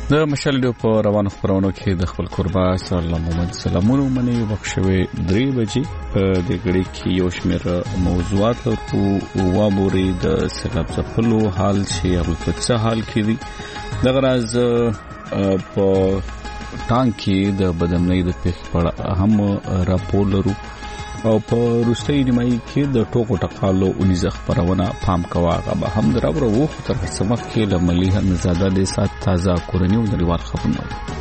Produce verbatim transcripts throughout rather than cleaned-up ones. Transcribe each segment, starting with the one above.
د مشال ډیو په روانو خبرونو کې د خپل قربا صلی الله محمد سلامونه منی بخښوي درې بجې په د غړي کې یو شمېر موضوعات او وابوري د سیلاب ځپلو حال شي او څه حال کې دي د غراز په ټانکی د بدنۍ د پیښ په اهم راپور لرو او په روسي نیمایي کې د ټوکو ټقالو اونیزه خبرونه پام کواغه به هم دراوره وو تر سمخ کې لملیه نزاده د سات تازه کورنیو نړیوال خبرونه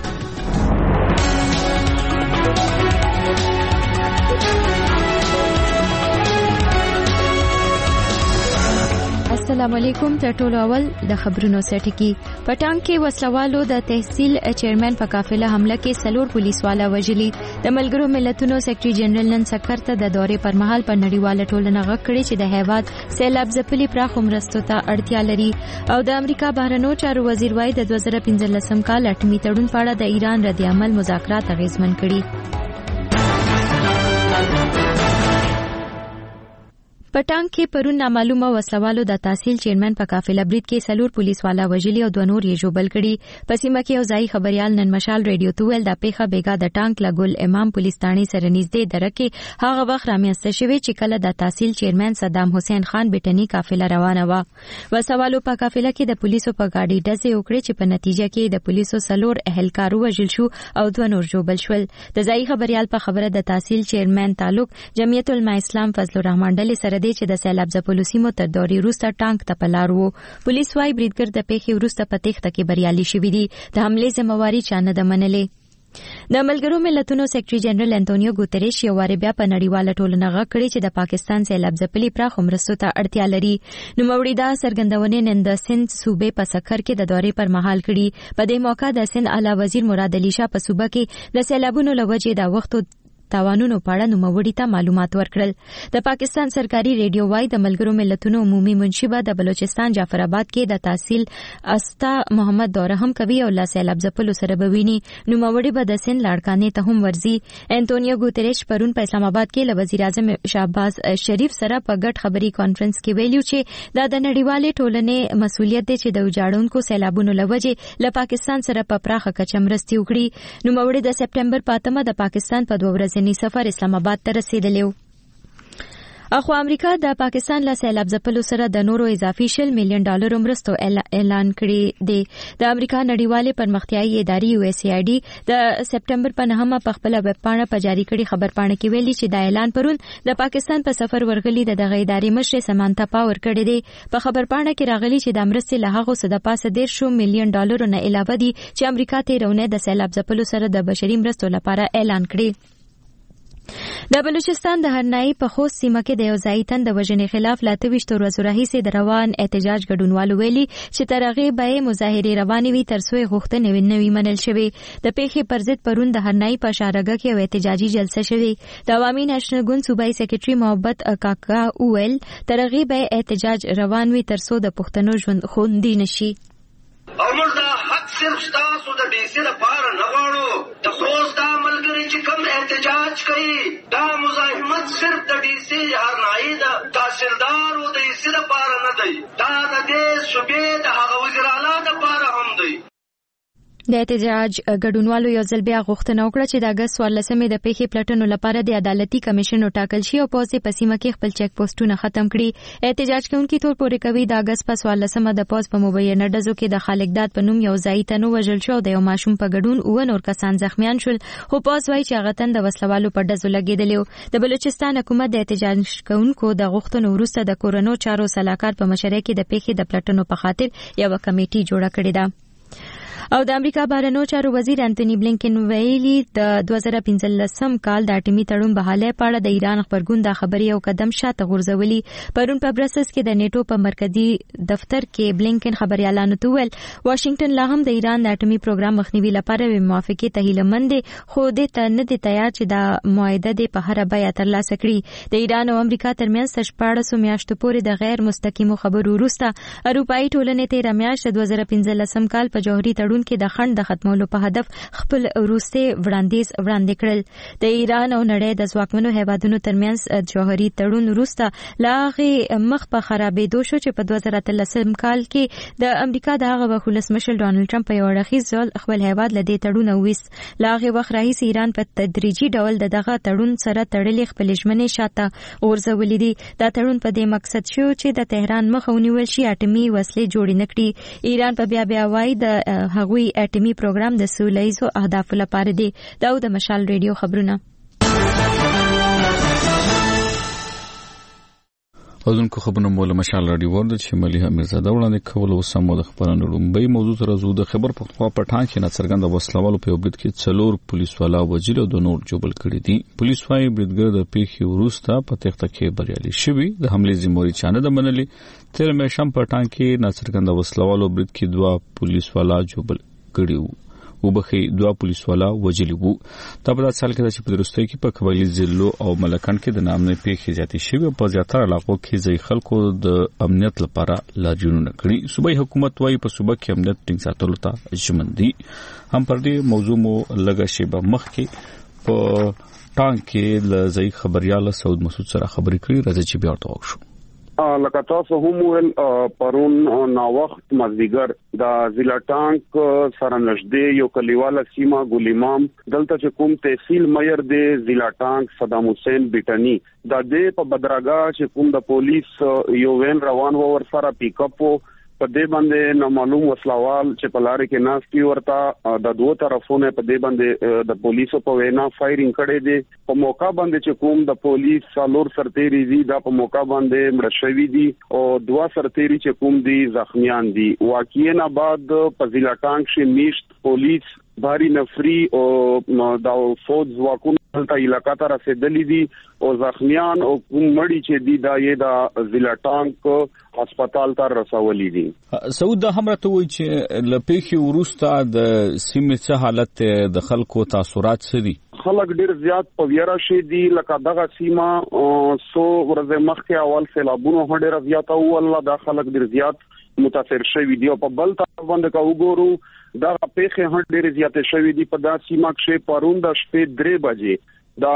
السلام علیکم. تر ټولو اول د خبرونو سرټکی. پټان کې وسلوالو د تحصیل چیرمن په قافله حمله کې سلور پولیس والا وژلي. د ملګرو ملتونو سیکریټري جنرال نن سکر ته د دورې پر مهال په نړیواله ټولنه غږ کړی چې د هیواد سیلاب ځپلي پراخ مرستو ته اړتیا لري. او د امریکا بهرنیو چارو وزیر وايي د دوه زره پنځلسم کال اټومي تړون په اړه د ایران رد عمل مذاکرات اغیزمن کړي. پټان کې پرون نامعلومه وسلوالو د تحصیل چیرمن په قافله برید کې سلور پولیس والا وژلي او دوه نور یې ژوبل کړي. په سیمه کې یو ځای خبريال نن مشال ریډیو ته ویل د پیښه بیګا د ټانک لګول امام پولیس ثاني سره نږدې درکه هغه وخت رامنځته شوی چې کله د تحصیل چیرمن صدام حسین خان بټنی قافله روانه و. وسلوالو په قافله کې د پولیسو په گاډي ډزې وکړې چې په نتیجه کې د پولیسو سلور اهلکارو وژل شو او دوه نور ژوبل شول. د ځای خبريال په خبره د تحصیل چیرمن تعلق جمعیت العلماء اسلام فضل الرحمن ډلې سره چې د سیلاب ځپلو سیمو تر دورې وروسته ټانک ته په لار وو. پولیس وايي بریدګر د پیښې وروسته په تېښته کې بریالي شوي دي. د حملې ذمہواري چا نه ده منلې. د ملګرو ملتونو سیکریټري جنرال انټونیو ګوتریش یو واره بیا په نړیواله ټولنه غږ کړی چې د پاکستان سیلاب ځپلي پراخ مرستو ته اړتیا لري. نوموړي دا څرګندونې نن د سند صوبې په سکر کې د دورې پر مهال کړي. په دې موقع د سند اعلی وزیر مراد علي شاه په صوبه کې د سیلابونو له وجې د وختو تاوانونو په اړه نوموړي ته معلومات ورکړل. د پاکستان سرکاري ریډیو وايي د ملګرو ملتونو عمومي منشبه د بلوچستان جعفر آباد کې د تحصیل استا محمد دوره هم کوي او لا سیلاب ځپلو سره بویني. نوموړي به د سند لاړکانې ته هم ورځي. انټونیو ګوتریش پرون په اسلام آباد کې له وزیر اعظم شهباز شریف سره په ګډ خبري کانفرنس کې ویلو چې دا د نړیوالې ټولنې مسؤلیت دی چې د وجاړونکو سیلابونو له وجې له پاکستان سره په پراخه کچه مرستې وکړي. نوموړي د سپټمبر په اتمه د پاکستان په دوه ورځې سفر اسلام آباد ته رسیدلی و. اخو امریکا د پاکستان له سیلاب ځپلو سره د نورو اضافي شل میلیون ډالر مرستو اعلان کړی دی. د امریکا نړیوالې پرمختیایي ادارې یو اس ای آی ډي د سپټمبر په نهمه په خپل ویب پاڼه په جاری کړي خبرپاڼه کې ویلي چې دا اعلان پرون د پاکستان په سفر ورغلي د دغه ادارې مشر سمانتا پاور کړی دی. په خبرپاڼه کې راغلي چې د مرستې له هغو څخه د پاسه ډېر شو میلیون ډالر نه علاوه دي چې امریکا تیرونه د سیلاب ځپلو سره د بشري مرستو لپاره اعلان کړی. د بلوچستان د هرنای په خوست سیمه کې د یو ځای تن د وژنې خلاف لاته ویشتو ورځو راهیسې د روان احتجاج ګډونوالو ویلي چې تر هغې به مظاهرې روانې وي تر څو یې غوښتنې نه وي منل شوې. د پیښې پر ضد پرون د هرنای په شارګه کې یو احتجاجي جلسه شوې. د عوامي نېشنل ګوند صوبایي سیکریټري محبت کاکا وویل تر هغې به احتجاج روان وي تر څو د پښتنو ژوند خوندي نشي. او موږ دا حق صرف ستاسو د ډي سي لپاره نه غواړو. د خوست دا ملګري چې کوم احتجاج کوي دا مزاحمت صرف د ډي سي هرنایي د تحصیلدار او د ډي سي لپاره نه دی. دا د دې صوبې د هغه وزیر اعلی لپاره هم دی. د احتجاج ګډونوالو یو ځل بیا غوښتنه وکړه چې د اګست څوارلسمې د پیښې پلټنو لپاره د عدالتي کمیشن وټاکل شي او پوځ په سیمه کې خپل چیک پوسټونه ختم کړي. احتجاج کوونکي تور پورې کوي د اګست په څوارلسمه د پوځ په مبینه ډزو کې د خالقداد په نوم یو ځای تن وژل شو او د یو ماشوم په ګډون اووه نور کسان زخمیان شول. خو پوځ وایي چې هغه تن د وسلوالو په ډزو لګېدلی و. د بلوچستان حکومت د احتجاج کوونکو د غوښتنو وروسته د کورونو چارو سلاکار په مشرۍ کې د پیښې د پلټنو په خاطر یوه کمیټي جوړه کړې ده. او د امریکا بهرنیو چارو وزیر انټونی بلینکن ویلي د دوه زره پنځلسم کال د اټومي تړون بحالۍ په اړه د ایران خبرګون دا خبرې یو قدم شاته غورځولي. پرون په برسلز کې د نیټو په مرکزی دفتر کې بلینکن خبريالانو ته ویل واشنگټن لا هم د ایران د اټومي پروګرام مخنیوي لپاره موافقه ته هیله مند دی خو د ته نه دی تیار چې دا معاهده د په هر بیه ترلاسه کړي. د ایران او امریکا ترمنځ شپاړسو میاشتو پورې د غیر مستقیمو خبرو وروسته اروپאי ټولنې ته رمیاشت دوه زره پنځلسم کال په جوهري تړون کې د خنډ د ختمولو په هدف خپل وروستي وړاندیز وړاندې کړل. د ایران او نړۍ د ځواکمنو هیوادونو ترمنځ جوهري تړون وروسته لاغه مخ په خرابېدو شو چې په دوه زره اتلسم کال کې د امریکا د هغه وخت ولسمشر ډانلډ ټرمپ په یو اړخیز ډول خپل هیواد له دې تړون وویست. لاغه وخت راهیسې ایران په تدریجي ډول دغه تړون سره تړلې خپل ژمنې شاته ورزولې دي. دا تړون په دې مقصد شو چې د تهران مخه ونیول شي اټومي وسلې جوړې نه کړي. ایران په بیا بیا وایي د هغوی اټومي پروګرام د سوله ییزو اهدافو لپاره دی. دا د مشال ریډیو خبرونه. اوس خبرونه مول مشال رادیو ورد چې مليحه مرزاده وړاندې کول او سمو د خبرونو لومبي موضوع تر زو د خبر پختوا پټان کې نڅرګند وسلوالو په وبد کې څلور پولیس والا وجل او د نور جوبل کړی دي. پولیس وايي بریدګر د پیښې وروسته په تخته کې بریالي شوی. د حمله ذمہواری چانه د منلي تر مې شم پټان کې نڅرګند وسلوالو برید کې دوا پولیس والا جوبل کړیو وبخي دوا پولیس والا وجلی وو. دا په داسې حال کې چې په درستۍ کې په قبایلی ضلعو او ملکان کې د نامنې پیښې زیاتې شوې په زیاتره علاقو کې ځای خلکو د امنیت لپاره لاجونونه کړي. صوبایي حکومت وايي په صوبه کې امنیت ټینګ ساتلو ته ژمن دي. هم پر دې موضوع مو لږه شیبه مخکې په ټانک کې ل ځای خبريال سعود مسعود سره خبرې کړې. راځي چې بیا ورته وښو. لکه تاسو هم ول پرون نا وخت مازدیګر د ضلع ټانک سره نږدې یو کلیواله سیمه ګل امام دلته چې کوم تحصیل مېر دی ضلع ټانک صدام حسین بیٹنی د دې په بدرګه چې کوم د پولیس یو وین روان و ور سره پیک اپ په دې باندې نو معلوم وسلوال چې په لارې کې ناشتي ورته د دوه طرفونو په دې باندې د پولیسو په وینا فایرینګ کړي دي. په موقع باندې چې کوم د پولیس څلور سرتيري دي دا په موقع باندې مړ شوي دي او دوه سرتيري چې کوم دي زخمیان دي. واقعا بعد په ضلع ټانک کې میشت پولیس بھاری نفری او د فوج ځواکونو ته علاقہ ته رسیدلې دي او زخمیان او کوم مړي چې دي دا یې د ضلع ټانک هسپتال ته رسولې دي. سعود هم راته وایي چې لپیخي ورسته د سیمې څه حالت د خلکو تاثرات څه دي؟ خلک ډیر زیات په ویرا شي دي. لکه دغه سیمه سو ورځې مخکې اول سیلابونو هډه زیاته او الله دا خلک ډیر زیات متاثر شوي دي او په بل طرف باندې کا وګورو دا پیښه هډ ډېر زیاتې شوې دي. په داسې سیمه کې پرون د شپې درې بجې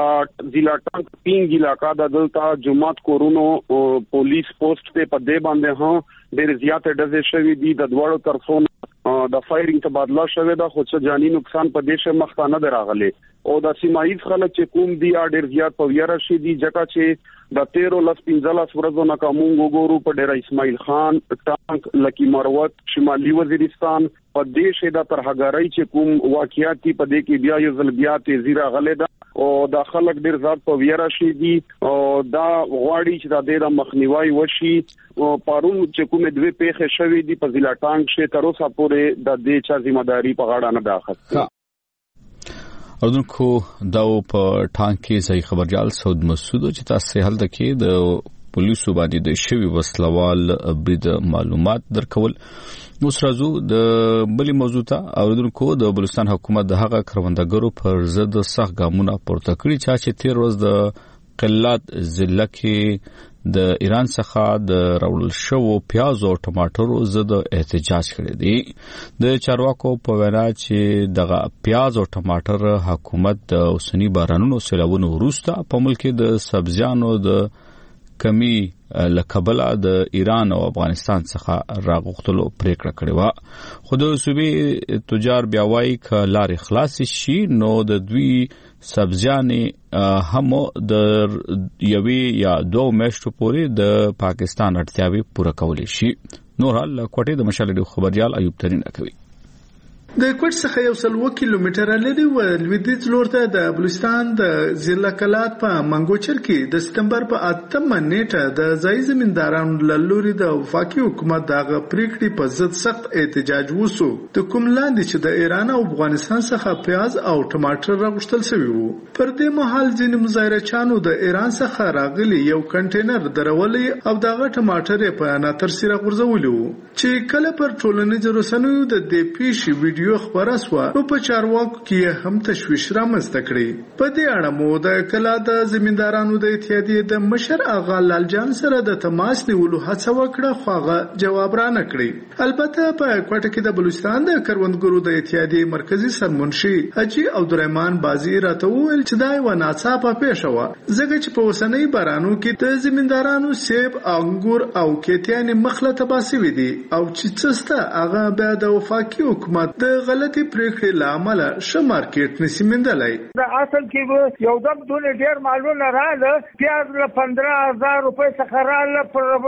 د ضلع ټانک پینګ علاقہ د دلته جمعات کورونو پولیس پوسټ ته په دې باندې هم ډېر زیاتې ډزې شوې دي. د دوړو طرفونو د فایرینګ تبادله شوې ده خو څه جاني نقصان په دې شه مخ نه دراغلي او د سیمایي خلک چې کوم دي ډېر زیات په ویرا شي دي ځکه چې د تیرو لس پنځلس ورځو نه کوم وګورو په ډېر اسماعیل خان ټانک لکی مروت شمالي وزیرستان په دې شه د ترهګرۍ چې کوم واقعیت په دې کې بیا یو ځل بیا تیزی راغله ده او د خلک ډېر زیات په ویرا شي دي او دا غواړي چې د دې د مخنیوي وشي. او پرون چې کومه دوه پیښې شوې دي په ضلع ټانک شه تر اوسه پورې د دې چا ځمېداري په غاړه نه ده اخیستې. اردوونکو دا په ټانک کې ځای خبريال سعود مسعود چې تاسو هلته کې د پولیسو باندې د شوی وسلوال برید معلومات درکول. نو سرازو د بلی موضوع ته اردوونکو د بلوچستان حکومت د هغه کروندګرو پر ضد سخت ګامونه پورته کړی چې تیر ورځ د قلات ضلع کې د ایران څخه د راوړل شوو پیاز او ټماټرو ضد احتجاج کړی دی. د چارواکو په وینا چې دغه پیاز او ټماټر حکومت د اوسنی بارانونو سیلابونو وروسته په ملک کې د سبزیانو د کمی لکبل د ایران او افغانستان څخه راغختلو پریکړه کړې و. خو د صوبې تجار بیا وايي ک لارې خلاص شي نو د دوی سبزیانې هم د یوې یا دوه میاشتو پورې د پاکستان اړتیاوې پوره کولی شي. نور حال کوټې د مشال ډیو خبريال ایوب ترين کوي. د کوټ څخه یو سل وو کیلومتره لري و لویدیځ لور ته د بلوچستان د ضلع کلات په منګوچر کې د سپتمبر په اتمه نیټه د ځای زمیندارانو له لوري د وفاقي حکومت دغه پریکړې په ضد سخت احتجاج وسو. د کوم لاندې چې د ایران او افغانستان څخه پیاز او ټماټر راغشتل شوی وو. پر دې مهال ځینې مظاهرچیانو د ایران څخه راغلي یو کنټینر درولې او دغه ټماټر په ناترسره غورځولي وو چې کله پر ټولنیزو رسنیو د دې پیښې ویډیو خبره شوه نو په چارواکو کې هم تشویش رامنځته کړی. په دې اړه مو د کلا د زمیندارانو د اتحادیې د مشر آغا لال جان سره د تماس نیولو هڅه وکړه خو هغه جواب را نه کړی. البته په کوټه کې د بلوچستان د کروندګرو د اتحادیې مرکزی سرمنشي حاجی عبدالرحمن بازی راته وویل چې دا یوه ناڅاپه پیښه وه ځکه چې په اوسنۍ بارانو کې د زمیندارانو سیب انګور او کیتیانې مخله تباه سوي دي او چې څه سته هغه بیا د وفاقي حکومت د غلطي پریکړې له امله ښه مارکیټ نشي موندلی. د اصل کې یو دم دونه ډېر مالونه راغله پیاز له پندرہ هزار روپۍ څخه راغله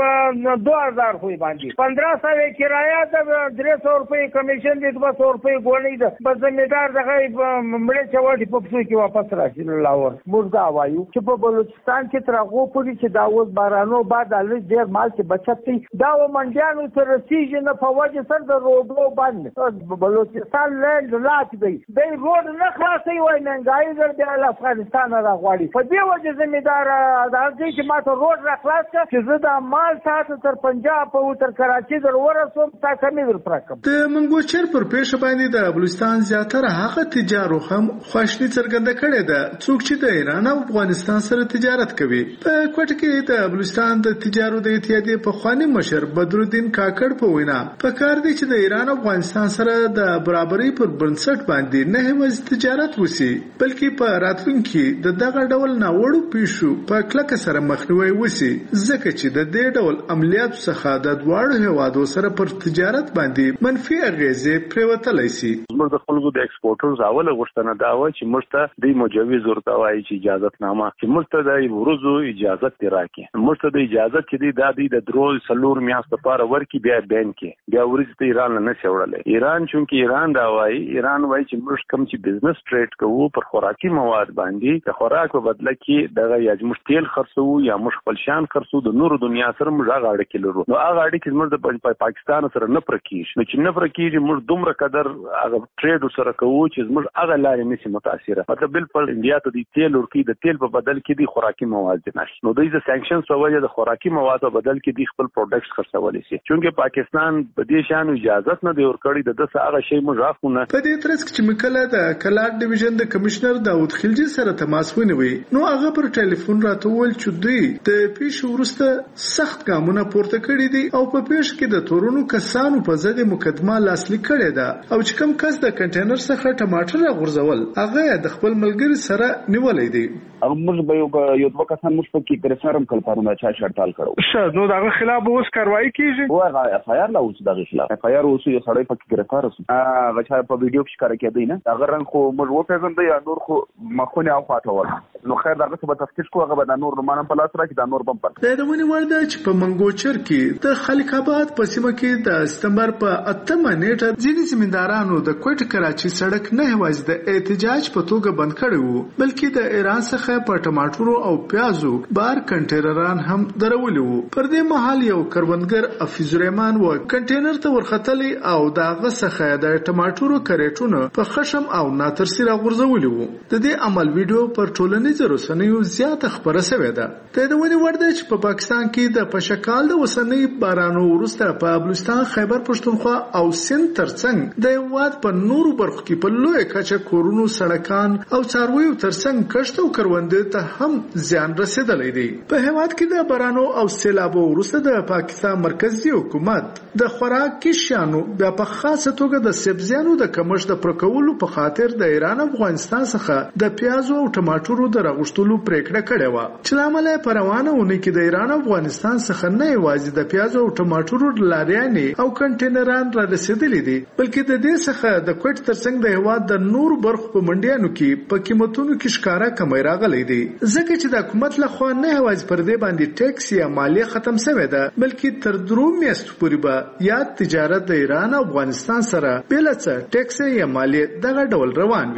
پر دو هزار خو باندې پندرہ سوه کرایه ده درې سوه روپۍ کمیشن دي دوه سوه روپۍ ګولۍ ده بس زمیندار دغه مړې چوټې په پسو کې واپس راشي لاور. موږ دا وایو چې په بلوچستان کې تر هغو پورې چې دا اوس بارانو بعد هلته ډېر مال چې بچت دی دا و منډیانو ته رسېږي نه په وجه سر د روډو بند بلوچستان لینډ لاک دی دی روډ نه خلاصوي وایي ننګایي زر بیا له افغانستانه راغواړي. په دې وجه زمیندار هغه چې ما ته روډ را خلاص کړه چې زه دا مال تاسو تر پنجاب او تر کراچۍ در ورسوم تا کمې در پوره کړم. د منګوچر پر پیښه باندې د بلوچستان زیاتره هغه تجارو هم خواشني څرګنده کړې ده څوک چې د ایران او افغانستان سره تجارت کوي. په کوټه کې د بلوچستان د تجارو د اتحادیې پخوانی مشر بدرالدین کاکړ په وینا په کار دی چې د ایران او افغانستان سره د برابرۍ پر بنسټ باندې نه یوازې تجارت وسی بلکې په راتلونکي د دغه ډول ناوړو پیښو په کلکه سره مخنیوي وسی ځکه چې د دې ډول عملیاتو څخه د دواړو هیوادو سره پر تجارت باندې منفي اغیزې پریوتلی سي. موږ د خلکو د ایکسپورټرز اوله غوښتنه دا و چې موږ ته د مجوز ورته وایي چې اجازهتنامه چې موږ ته د ورځو اجازه تي راکړي موږ ته د اجازه چې دی د دې د درو سلور میاشتو لپاره ورکی بیا بین کې بیا ورځ ته ایران نه شوړلې. ایران چونکی ایران دا وایي ایران وایي چې موږ کوم چې بزنس ټریډ کوو پر خوراکي مواد باندې د خوراک په بدله کې دغه یا موږ تیل خرڅو یا موږ خپل شان خرڅو د نورو دنیا سره موږ هغه اړیکې لرو نو هغه اړیکې موږ د پاکستان سره نه پرکیږي نو چې نه پرکیږي موږ دومره قدر هغه ټریډ سره کوو چې موږ هغه لارې نشي متاثره. مطلب بالکل انډیا ته د تیل ورکی د تیل په بدل کې د خوراکي مواد نشي نو د سانکشنز په وجه د خوراکي مواد په بدل کې د خپل پروډکټس خرڅولای شي چونکه پاکستان په دې شان اجازه نه دی ورکړی د دغه هغه شی موږ راخونه. په دې ترڅ کې چې مکله د کلاټ ډیویژن د کمشنر داود خلجی سره تماس ونیوي نو هغه پر ټلیفون راته وویل چې دوی د پیښې وروسته سخت ګامونه پورته کړي دي او په پیښه کې د تورونو کسانو په ضد مقدمه لاسلیک کړې ده او چې کوم کس د کنټینر څخه ټماټر راغورځول هغه د خپل ملګری سره نیولې دي. موږ به یو دوه کسان موږ په کې ګرفتارم کړل پرونه چا شړتال کړو. شه نو دغه خلاف اوس کاروایی کیږي او هغه اف آی آر لا اوس دغه خلاف اف آی آر اوس یو سړی په کې ګرفتار شو هغه چا په ویډیو کې ښکار کېدی نه هغه رنګ خو موږ وپېژندل یا نور خو مخونه او خاطر ول نو خیر دغه څه به تفتیش کوو هغه به د نور رومانم په لاس راکړي د نور بم پر د دونی ورده چې په منګوچر کې د خلک آباد په سیمه کې د سپتمبر په اتمه نیټه ځینې زمیندارانو د کوټ کراچي سړک نه یوازې د احتجاج په توګه بند کړی وو بلکې د ایران څخه په ټماټرو او پیازو بار کنټینران هم درولي وو. پر دې مهال یو کروندګر افیز الرحمن و کنټینر ته ورختلی او داغه څخه د ټماټرو کریټونه په خشم او ناترسي راغورځولي وو. د دې عمل ویډیو پر ټولنیزو رسنیو زیاته خبره شوې ده. د دې ونی ورده چې په پاکستان کې د پشکال د وسنۍ بارانو وروسته په بلوچستان خیبر پښتونخوا او سند ترڅنګ د هیواد په نورو برخو کې په لوی کچه کورونو سړکان او څارویو ترڅنګ کښت او کروندې ته هم زیان رسیدلی دی. په هیواد کې د بارانو او سیلابو وروسته د پاکستان مرکزی حکومت د خوراکي شیانو بیا په خاصه توګه د سبزیانو د کمښت د پرکولو په خاطر د ایران او افغانستان څخه د پیازو او ټماټرو د راغشتلو پریکړه کړې و چې لامل یې په روانه اونۍ کې د ایران او افغانستان څخه نه یوازې د پیازو او ټماټرو لاریانې او کنټینران را رسیدلي دي بلکې د دې څخه د کوټ ترڅنګ د هیواد د نور برخو په منډیانو کې په قیمتونو کې ښکارا کمی راغلی دی ځکه چې د حکومت لخوا نه یوازې پر دې باندې ټیکس یا مالیه ختم شوې ده بلکې تر درو میاشتو پورې به یا تجارت د ایران او افغانستان سره بل څه ټیکس یا مالیه دغه ډول روان وي.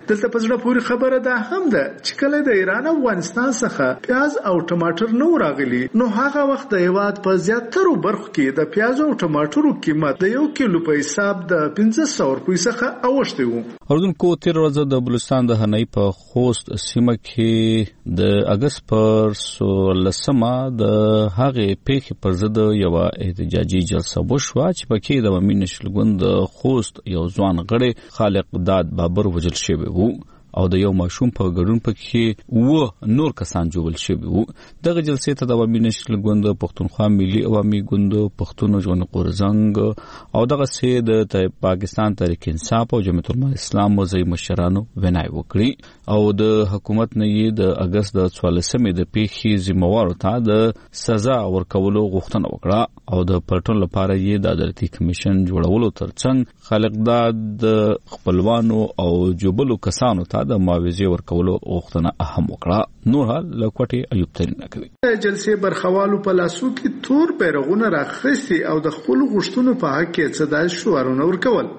دلته په زړه پورې خبره ده هم ده چې کله د ایران او افغانستان څخه پیاز او ټماټر نو راغلي نو هغه وخت د هیواد په زیاترو برخو کې د پیاز او ټماټرو قیمت د یو کیلو په حساب د پنځه سوه روپۍ څخه اوښتی و. اردوونکو تیر ورځ د بلوچستان د هنۍ په خوست سیمه کې د اګست پر سولسمه د هغې پیښې پر ضد یوه احتجاجي جلسه وشوه چې پکې د عوامي نېشنل ګوند د خوست یو ځوان غړی خالق داد بابر وژل شوی و او د یو ماشوم په ګډون پکې و نور کسان جوړل شوي وو. دغه جلسې ته د عوامي نېشنل ګوند، پښتونخوا ملي عوامي ګوند، پښتون ژوند غورځنګ او دغه سه د پاکستان تحریک انصاف او جمعیت العلماء اسلام وزیر مشرانو ونای وکړي او د حکومت نه یې د اگست د څوارلسمې د پیښې ذمہوارو ته د سزا ورکولو غوښتنه وکړه او د پلټون لپاره یې د عدالتي کمیشن جوړولو ترڅنګ خالق داد د خپلوانو او جوبلو کسانو ته د معاوضې ورکولو غوښتنه اهم وکړه. نور حال له کوټې ایوب ترین راکوي. جلسې برخوالو په لاسو کې تور بیرغونه راخستي او د خپل غوښتنو په حق کې صدای شعارونه ورکول.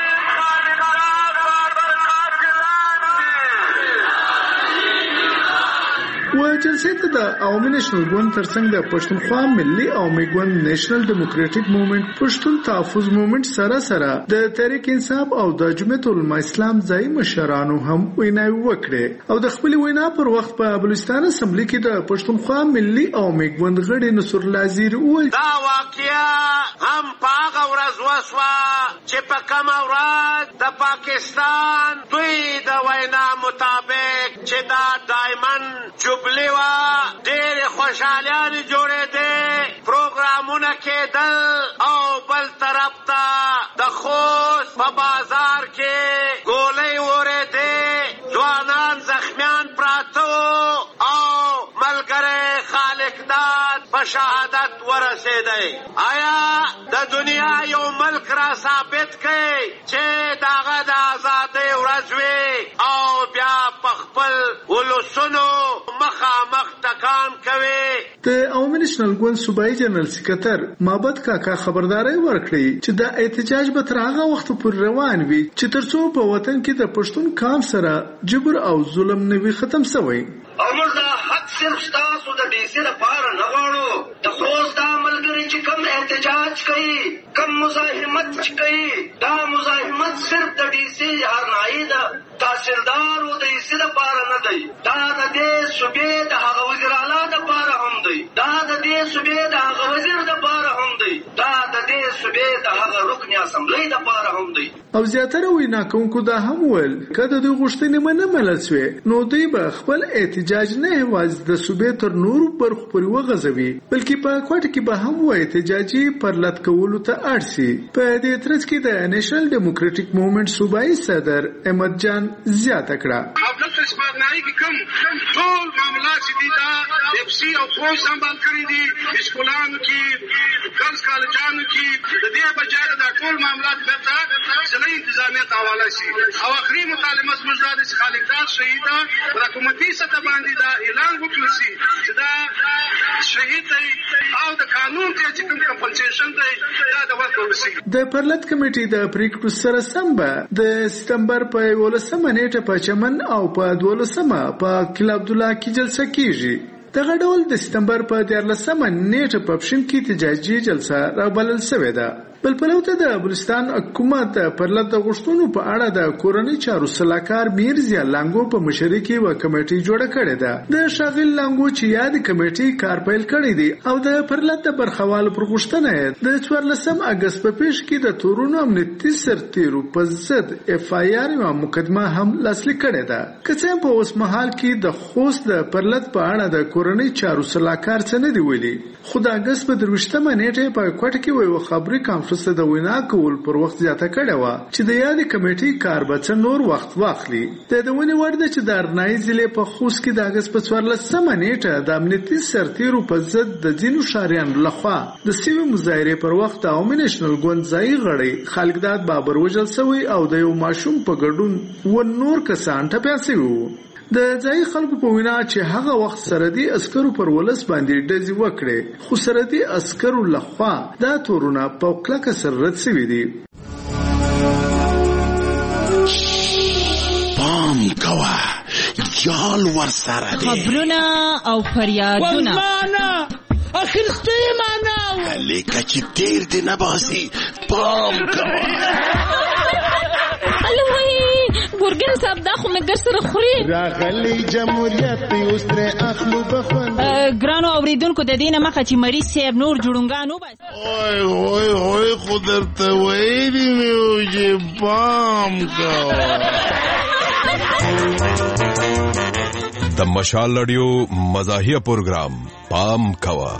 و جلسې ته د عوامي نېشنل ګوند ترڅنګ د پښتونخوا ملي عوامي ګوند، نېشنل ډیموکراټیک موومېنټ، پښتون تحفظ موومېنټ سره سره د تحریک انصاف او د جمعیت العلماء اسلام ځایي مشرانو هم ویناوې وکړې او د خپل وینا پر وخت په بلوچستان اسمبلی کې د پښتونخوا ملي عوامي ګوند غړي نصر الله زیری وویل دا واقعیا هم په هغه ورځ وشوه چې په کومه ورځ د پاکستان دوی د وینا مطابق چې دا دایمن جوبلی وا ډېرې خوشحالیانې جوړېدې، پروګرامونه کېدل او بل طرف ته د خوست په بازار کې ګولۍ ورېدې، ځوانان زخمیان پراته او ملګری خالق داد په شهادت ورسېدی. آیا د دنیا یو ملک را ثابت کړي چې دغه د ازادۍ ورځ وي او بیا په خپل ولسونو مخامخ ټکان کوي. د عوامي نېشنل ګوند صوبایي جنرال سکرټر محمد کاکا خبرداري ورکړي چې د احتجاج به تر هغه وخت پورې روان وي چې ترڅو په وطن کې د پښتون قام سره جبر او ظلم نه وي ختم شوی. او موږ دا حق صرف تاسو د ډي سي لپاره نه غواړو، د خوست دا ملګري چې کوم احتجاج کوي، کوم مزاحمت کوي، دا مزاحمت صرف د ډي سي هرنایي ده، تحصیلدار او د ډي سي لپاره نه دی، دا د دې صوبې د هغه وزیر اعلی لپاره هم دی، دا د دې صوبې د هغه وزیر لپاره هم دی، دا د دې صوبې د هغه رکن اسمبلی لپاره هم دی. او زیاتره وینا کوونکو دا هم ویل کله دوی غوښتنې منه منل شوې نو دوی به خپل احتجاج نه یوازې د صوبې تر نورو برخو پورې وغځوي بلکې په کوټه کې به هم و احتجاجي پرلط کولو ته اړ شي. په دې ترڅ کې د نېشنل ډیموکراټیک موومېنټ صوبایي صدر احمد جان زیاته کړه حضرت اسماعیل کې کوم ټول معاملات چې دي دا اف سی او فوج سمبال کړی دي، اسکولانو کې ګرلز کالجانو کې د دې بجای دا ټول معاملات درته ضلعي انتظامیت حواله شي. او اخري مطالبه زموږ دا د خالق داد شهید په حکومتي سطح باندې دا اعلان وکړل شي چې دا شهید دی او د قانون ته چې کوم کمپنسیشن دی دا د ورکول شي. د پرلط کمیټې د پریکړو سره سم به د سپتمبر په یولسمه نیټه په چمن او په دولسمه په کلا عبدالله کې جلسه کیږي. دغه ډول د سپتمبر په دیارلسمه نیټه په پښین کې احتجاجي جلسه راوبلل شوې ده. بل پلو ته د بلوچستان حکومت پرلط د غوښتنو په اړه د کورنۍ چارو سلاکار میر ضیا لانګو په مشرۍ کې و کمیټې جوړه کړې ده. د شاغل لانګو چې یاد کمیټې کار پیل کړی دی او د پرلط د برخوالو پر غوښتنه د څوارلسم اگست په پیښ کې د تورونو امنیتي سرتیرو په ضد اف آی آر او مقدمه هم لاسلیک کړې ده. که څه په اوس مهال کې د خوست د پرلط په اړه د کورنۍ چارو سلاکار څه نه دی ویلي، خو د اگست په درویشتمه نیټه په کوټه کې ویو خبري کانفرنس د وینا کول پر وخت زیاته کړې و چې د یادې کمیټې کار به څه نور وخت واخلي. د دونې وړ ده چې د ارنایي ضلع په خوست کې د اگست په څوارلسمه نیټه د امنیتي سرتیرو په ضد د ځینو ښاریانو لخوا د سوي مظاهرې پر وخت د عوامي نېشنل ګوند ځایي غړی خالق داد بابر وژل شوی او د یو ماشوم په ګډون و نور کسان ټپیان شوي وو. د ځایي خلکو په وینا چې هغه وخت سرحدي عسکرو پر ولس باندې ډزې وکړې خو سرحدي عسکرو لخوا دا تورونه په کلکه سره رد شوي دي. پام کوه یال ور سره دی خبرونه او فریادونه والمانا اخرسته معنا لیکه چې تیر دی نباسي پام کوه الوی ګورګین صاحب دا خو مې در سره خوري راغلی جمهوریت اوس تر اخلو بخون ګرانو اوریدونکو د دې نه مخه چې مریض صاحب نور جوړونګانو بس اوه اوه اوه خو درته ویلي مې و چې پام کوه د مشال رادیو مزاحیه پروګرام پام کوه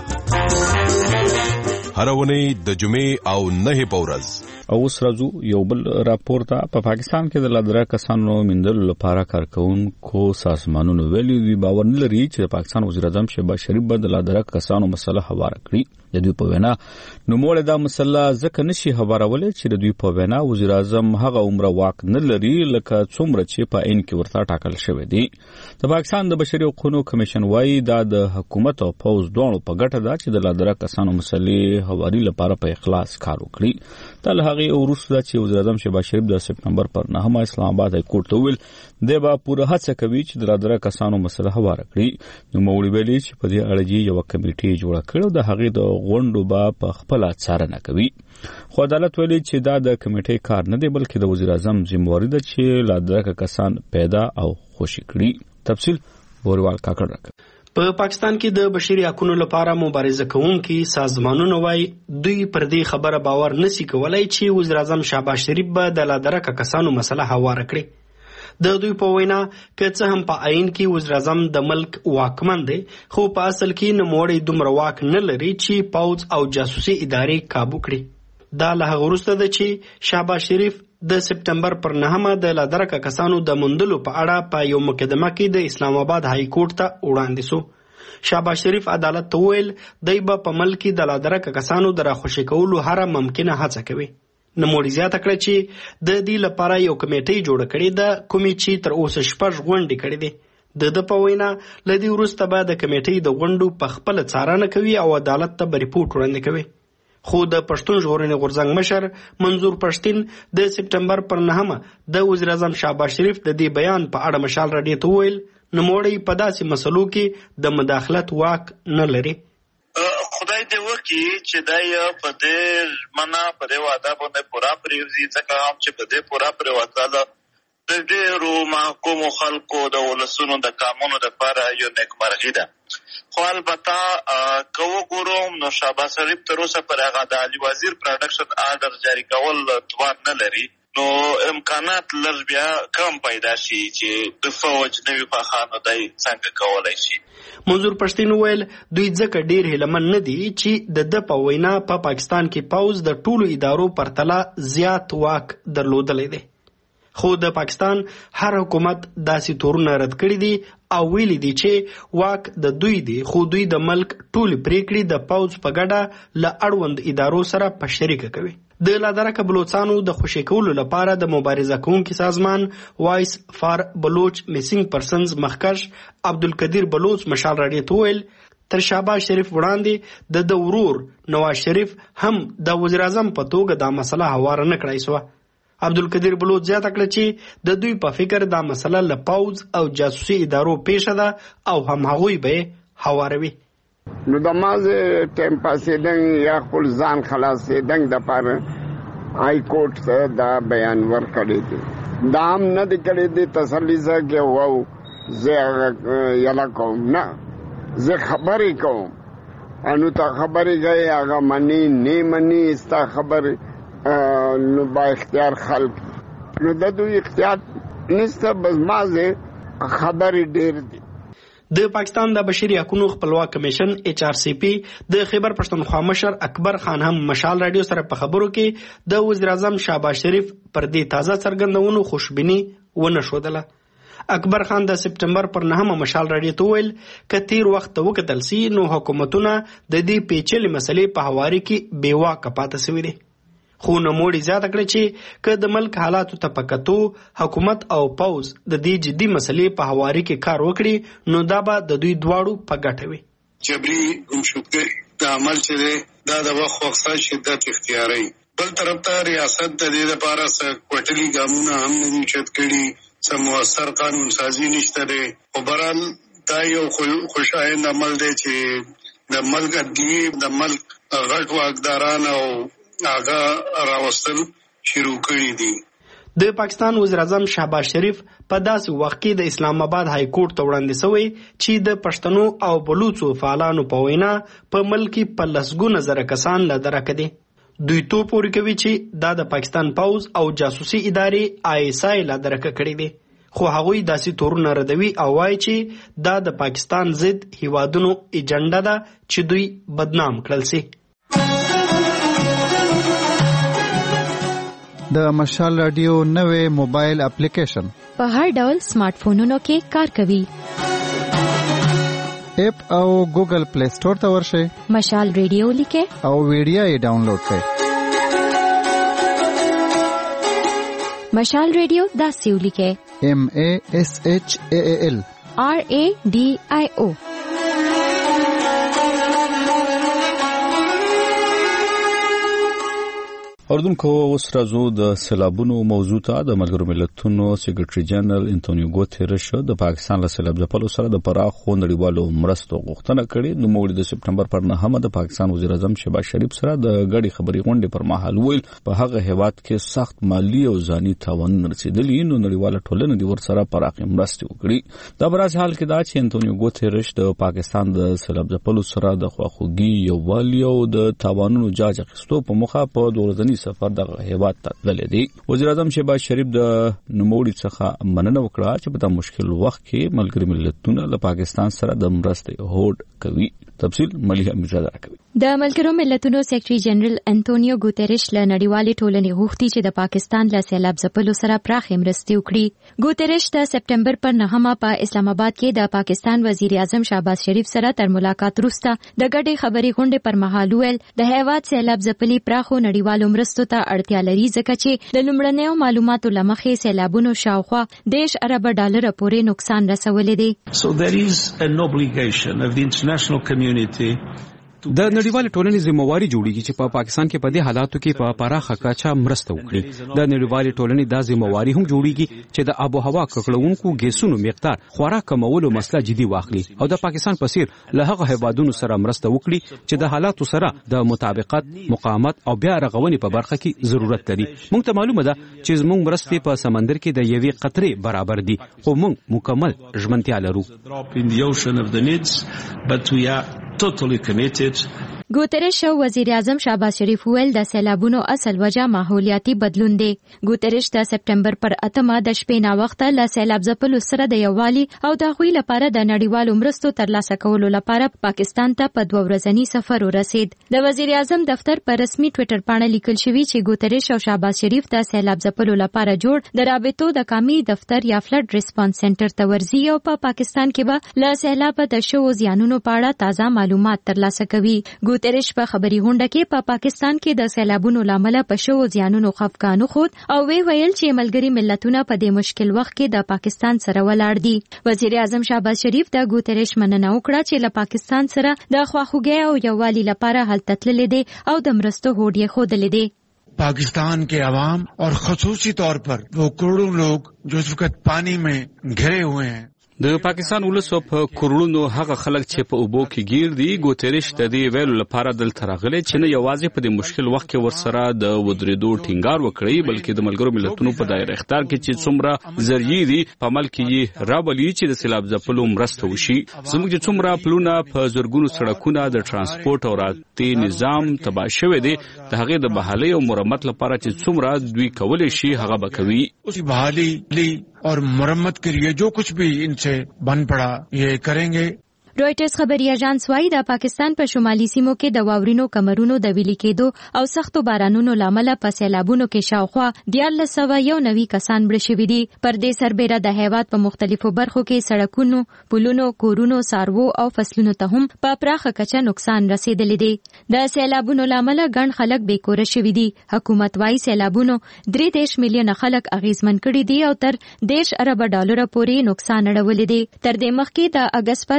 هر ونی د جمعې او نه پورز او اوس راځو یو بل راپور ته. په پاکستان کې د لادرا کسانو مندلو لپاره کارکونکو سازمانونو ویلي دی باور نه لري چې پاکستان وزیر اعظم شهباز شریف به د لادرا کسانو مسله هواره کړي. د دوی په وینا نوموړی دا مسله ځکه نشي هوارولای چې د دوی په وینا وزیر اعظم هغه عمر واک نه لري لکه څومره چې په عین کې ورته ټاکل شوی دی. د پاکستان د بشري حقوقو کمیشن وايي دا د حکومت او پوز دوه په ګټه ده چې د لادرا کسانو مسلې هواري لپاره په اخلاص کار وکړي. تل هغه وروسته چې وزیر اعظم شهباز شریف د سپتمبر پر نهمه اسلام آباد های کورټ ته ویل دی به پوره هڅه کوي چې د لادرا کسانو مسله هواره کړي. نو مولوی ویلي چې په دې اړه یې یو کمیټه جوړه کړې او د هغې د غونډو به په خپل څارنه کوي. خو عدالت ویلي چې دا د کمیټې کار نه دی بلکې د وزیر اعظم ذمہواری ده چې لادرا کسان پیدا او خوشي کړي. تفصیل بوروال کاکړ راکړي. په پا پاکستان کې د بشري حقوقو لپاره مبارزه کوونکي سازمانونو وايي دوی پر دې خبره باور نشي کولای چې وزیر اعظم شهباز شریف به د لادرا کسانو مسله هواره کړي. د دوی په وینا که څه هم په عین کې وزیر اعظم د ملک واکمن دی خو په اصل کې نوموړی دومره واک نه لري چې پوځ او جاسوسي ادارې کابو کړي. دا له هغه وروسته ده چې شهباز شریف د سپتمبر پر نهمه د لادرا کسانو د موندلو په اړه په یو مقدمه کې د اسلام آباد های کورټ ته وړاندې شو. شهباز شریف عدالت ته ویل دی به په ملک کې د لادرا کسانو د راخوشي کولو هر ممکنه هڅه کوي. نوموړي زیاته کړه چې د دې لپاره یو کمیټه جوړه کړې ده کومې چې تر اوسه شپږ غونډې کړې دي. د د په وینا له دې وروسته به د کمیټې د غونډو په خپل څارنه کوي او عدالت ته به ریپورټ وړاندې کوي. خو د پښتون ژغورنې غورځنګ مشر منظور پښتين د سپتمبر پر نهمه د وزیر اعظم شهباز شریف د دې بیان په اړه مشال راډیو ته ویل نوموړی په داسې مسلو کې د مداخلت واک نه لري. خدای دې وکړي چې دا یې په دې ژمنه په دې وعده باندې پوره پرېوځي ځکه هم چې په دې پوره پرېوتله د ډېرو محکومو خلکو د ولسونو د کامونو دپاره یو نیکمرغي ده. خو البته که وګورو نو شهباز شریف تر اوسه پر هغه د علي وزیر پروډکشن آرډر جاري کول توان نه لري. نو امکانات لږ بیا کم پیدا شي چې د فوج نوي پاخانو دی څنګه کولی شي. منظور پښتين ویل دوی ځکه ډیر هیلمن نه دي چې د د په وینا په پا پاکستان کې پوز د ټولو ادارو پرتله زیات واک درلودلی دی. خو د پاکستان هر حکومت داسې تورونه رد کړي دي او ویلي دي چې واک د دوی دی خو دوی د ملک ټولې پریکړې د پوز په ګډه له اړوند ادارو سره په شریکه کوي. د لادرا بلوچستانو د خوشي کولو لپاره د مبارزه کوونکي سازمان وایس فار بلوچ میسنګ پرسنز مخکش عبدالقدیر بلوچ مشال راډیو ته ویل تر شهباز شریف وړاندې د د ورور نواز شریف هم د وزیر اعظم په توګه دا مسله هواره نه کړای سوه. عبدالقدیر بلوچ زیاته کړه چې د دوی په فکر دا مسله له پوز او جاسوسي ادارو پیښه ده او هم هغوی به هواروي. نو د مازه ټیم پاسېدنګ یا خپل ځان خلاصېدنګ د پاره های کورټ ته دا بیان ورکړی دی. دا هم نه دی کړی دی تسلی سره کې وو زه یلا کوم نه زه خبرې کوم انو ته خبرې گئی هغه منی نه منی استا خبر نو با اختیار خلق نو د دوی اختیار نسته بس مازه خبرې ډېر دی. د پاکستان د بشري حقوقو خپلواک کمیشن ایچ آر سی پی د خیبر پښتونخوا مشر اکبر خان هم مشال راډیو سره په خبرو کې د وزیر اعظم شهباز شریف پر دې تازه څرګندونو خوشبینی ونه ښودله. اکبر خان د سپتمبر پر نهمه مشال راډیو ته ویل که تیر وخت وکتل سي نو حکومتونه د دې پیچلې مسلې په هواري کې بې واکه پاتې سوي دي. خو نوموړي زیاته کړه چې که د ملک حالاتو ته په کتو حکومت او پوز د دې جدي مسلې په هواري کې کار وکړي نو دا به د دوی دواړو په ګټه وي. جبري ګمشدګۍ د عمل چې دی دا د وخت وقفه شدت اختیاري. بل طرف ته ریاست د دې لپاره څه کوټلي ګامونه هم نه دي چت کړي څه موثر قانون سازي نشته دی. او برحال دا یو خوشایند عمل دی چې د ملک ادګي د ملک غټ واکداران او هغه راوستل شروع کړي دي. د پاکستان وزیر اعظم شهباز شریف په داسې وخت کې د اسلام آباد های کورټ ته وړاندې شوی چې د پښتنو او بلوچو فعالانو په وینا په ملک په لسګونه زره کسان له درکه دي. دوی تو پورې کوي چې دا د پاکستان پوز او جاسوسي ادارې آی اس آی له درکه کړي دي، خو هغوی داسې تورونه ردوي او وایي چې دا د پاکستان ضد هیوادونو ایجنډا ده چې دوی بدنام کړل سي. د مشال رادیو نوې موبایل اپلیکیشن په هر ډول سمارټ فونونو کې کار کوي. اپ او ګوګل پلی سٹور ته ورشئ، مشال رادیو لیکئ او ویډیو یې ډاونلوډ کړئ. مشال رادیو داسې ولیکئ: ایم ای ایس ایچ ای ای ال آر ای ډي آی او. اردوونکو اوس راځو د سیلابونو موضوع ته. د ملګرو ملتونو سیکریټري جنرال انټونیو ګوتریش د پاکستان له سیلاب ځپلو سره د پراخو نړیوالو مرستو غوښتنه کړې. نو موږ د سپټمبر پر نهمه د پاکستان وزیر اعظم شهباز شریف سره د غړي خبري غونډې پر مهال ویل په هغه هیواد کې سخت مالی او ځاني تاوان رسیدلی، نو نړیواله ټولنه د ورسره پراخه مرستې وکړي. دا برعکس حال کې دا چې انټونیو ګوتریش د پاکستان د سیلاب ځپلو سره د خواخوږي یووالي او د تاوانونو جاج اخیستو په مخه په دولتي سفر د هیواد ته تللی دی. وزیر اعظم شهباز شریف د نوموړي څخه مننه وکړه چې په دا مشکل وخت کې ملګري ملتونه له پاکستان سره د مرستې هوډ کوي. تفصیل مليحه میرزا راکوي. د ملګرو ملتونو سیکریټري جنرال انټونیو ګوتریش له نړیوالې ټولنې غوښتي چې د پاکستان له سیلاب ځپلو سره پراخې مرستې وکړي. ګوتریش د سپټمبر پر نهمه په اسلام آباد کې د پاکستان وزیر اعظم شهباز شریف سره تر ملاقات وروسته د ګډې خبري غونډې پر مهال ویل د هیواد سیلاب ځپلي پراخو نړیوالو مرستو ته اړتیا لري، ځکه چې د لومړنیو معلوماتو له مخې سیلابونو شاوخوا دیش ارب ډالر پورې نقصان رسولی دی. So there is an obligation of the international community د نړیوالې ټولنې ذمہواري جوړیږي چې په پاکستان کې په دې حالاتو کې په پراخه کچه مرسته وکړي. د نړیوالې ټولنې دا ذمہواري هم جوړیږي چې د آب او هوا ککړونکو ګیسونو مقدار خورا کمولو مسله جدي واخلي او د پاکستان په څیر له هغه هیوادونو سره مرسته وکړي چې د حالاتو سره د مطابقت، مقاومت او بیا رغونې په برخه کې ضرورت لري. موږ ته معلومه ده چې زموږ مرستې په سمندر کې د یوې قطرې برابر دي، خو موږ مکمل ژمنتیا لرو. Totally committed. ګوتریش او وزیر اعظم شهباز شریف ویل د سیلابونو اصل وجه ماحولیاتي بدلون دی. ګوتریش د سپټمبر پر اتمه د شپې نا وخته له سیلاب ځپلو سره د یووالي او د هغوی لپاره د نړیوالو مرستو ترلاسه کولو لپاره پاکستان ته په دوه ورځني سفر ورسید. د وزیر اعظم دفتر په رسمي ټوئیټر باندې لیکل شوی چې ګوتریش او شهباز شریف د سیلاب ځپلو لپاره جوړ د رابطو د قومي دفتر یا فلډ ریسپانس سنټر ته ورځي او په پاکستان کې به له سیلاب د شوو زیانونو په اړه تازه معلومات ترلاسه کوي. ګوتریش په خبري غونډه کې په پاکستان کې د سیلابونو لامل په شوو زیانونو خفقان خود او وی ویل چې ملګري ملتونه په دې مشکل وخت کې د پاکستان سره ولاړ دي. وزیر اعظم شهباز شریف د ګوتریش مننه وکړه چې له پاکستان سره د خواخوږۍ او یووالي لپاره هلته تللی دی او د مرستو هوډ یې ښودلی دی. पाकिस्तान के अवाम और खसूसी तौर पर वो करोड़ों लोग जो इस वक्त पानी में घिरे हुए हैं د پاکستان ولس په کورونو هغه خلک چې په اوبو کې گیر دي. ګوتریش د دې ویلو لپاره دلته راغلی چې نه یوازې په دې مشکل وخت کې ورسره د ودرېدو ټینګار وکړي، بلکې د ملګرو ملتونو په دایره اختیار کې چې څومره ذریعې دي په عمل کې یې راولي چې د سیلاب ځپلو مرسته وشي. زموږ چې څومره پلونه په زرګونو سړکونه د ترانسپورت او راتګ نظام تباه شوی دی، د هغې د بحالۍ او مرمت لپاره چې څومره دوی کولی شي هغه به کوي. उसी बहाली और मरम्मत के लिए जो कुछ भी इनसे बन पड़ा ये करेंगे. رويټرز خبري اژانس وايي د پاکستان په شمالي سیمو کې د واورینو کمرونو د ویلي کېدو او سختو بارانونو لامل په سیلابونو کې شاوخوا دیارلس سوه یو نوي کسان مړه شوي دي. پر دې سربېره د هیواد په مختلفو برخو کې سړکونو، پلونو، کورونو، څاروو او فصلونو ته هم په پراخه کچه نقصان رسیدلی دی. د سیلابونو لامل ګڼ خلک بېکوره شوي دي. حکومت وايي سیلابونو درې دېرش میلیونه خلک اغیزمن کړي دي او تر دېرش اربه ډالره پورې نقصان اړولی دی. تر دې مخکې د اګست په دېرشمه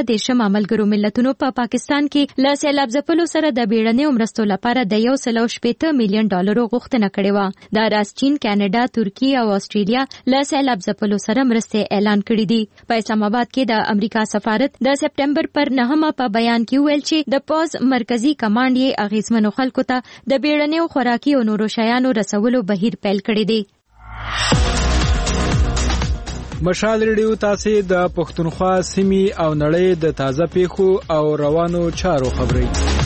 ملګرو ملتونو په پا پاکستان کې له سیلاب ځپلو سره د بیړنیو مرستو لپاره د یو سل او شپېته میلیون ډالرو غوښتنه کړې وه. دا راز چین، کاناډا، ترکیه او استرالیا له سیلاب ځپلو سره مرستې اعلان کړې دي. په اسلام آباد کې د امریکا سفارت د سپټمبر پر نهمه په بیان کې ویل چې د پوز مرکزی کمانډ یې اغیزمنو خلکو ته د بیړنیو خوراکي او نورو شیانو رسولو بهیر پیل کړی دی. مشال ریډیو تاسو د پښتونخوا سیمې او نړۍ د تازه پیښو او روانو چارو خبري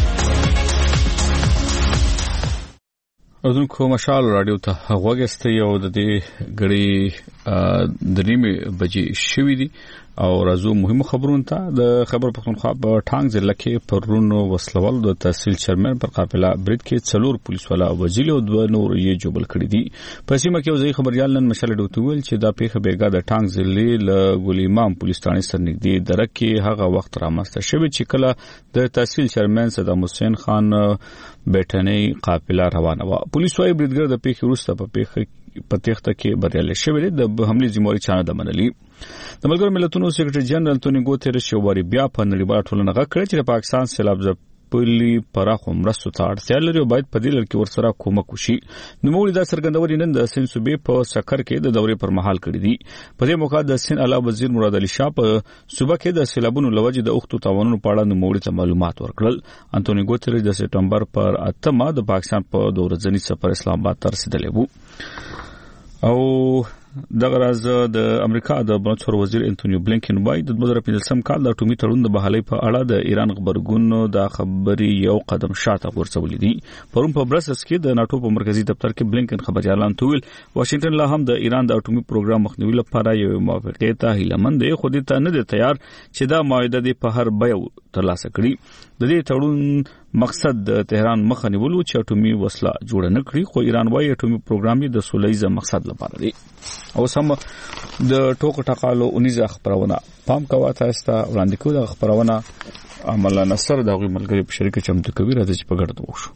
اردوونکو مشال رادیو ته غوږستي او د دې غړي د نیمه بجې شوې دي او راځو مهمو خبرونو ته. د خبر پښتونخوا په ټانګ ضلع کې پرونو وسلوال د تحصیل چیرمن پر قافله برید کې څلور پولیس والا وجیل او دوه نور یې جوبل کړی دي. په سیمه کې وزیر خبريال نن مشال ډوتو ویل چې دا پیښه بیګا د ټانګ ضلع له ګل امام پولیس ټانې سره نږدې درک کې هغه وخت رامسته شوی چې کله د تحصیل چیرمن صدام حسین خان بیٹنۍ قافله روانه و. پولیس وايي بریدګر د پیښې وروسته په پیښه په تخته کې بریالي شوی دی. د حملې ذمہواری چانه د منلي. د ملګرو ملتونو سیکریټری جنرال انټونی ګوتریش یو واری بیا په نړیواله ټولنه غږ کړی چې پاکستان سیلاب ځپلي پراخو مرستو ته اړتیا لري او باید په دې لړ کې ورسره کومک وشي. نوموړي دا څرګندونې نن د سند صوبې په سکر کې د دورې پر مهال کړې دي. په دې موقع د سند اعلی وزیر مراد علي شاه په صوبه کې د سیلابونو لوجې د اوختو تاوانونو په اړه نوموړي ته معلومات ورکړل. انټونی ګوتریش د سپټمبر پر اتمه د پاکستان په دوه ورځني سفر اسلام آباد ته رسیدلی وو. او دغه راز د امریکا د بهرنیو وزیر انټونیو بلینکن وايي د دوه زره پنځلسم کال د اټومي تړون د بحالۍ په اړه د ایران خبرګون د خبري یو قدم شاته ورڅولې دي. پرون په برسلز کې د ناتو په مرکزی دفتر کې بلینکن خبريالان ته ویل واشنگټن لا هم د ایران د اټومي پروګرام مخنیوي لپاره یو موافقه ته هیلمند دی، خو دې ته نه دی تیار چې دا معاهده د په هر بیه ترلاسه کړي. د دې تړون مقصد د تهران مخه نیولو چې اټومي وسله جوړه نه کړي، خو ایران وايي اټومي پروګرام یې د سولهییز مقصد لپاره دی. او سم د ټوک ټقالو اونیزه خبرونه پام کوا تاسو ته وړاندې کوو. د خبرونه عمل نصر د غوی ملګری په شریک چمتو کوي راځي چې په ګډه وشو.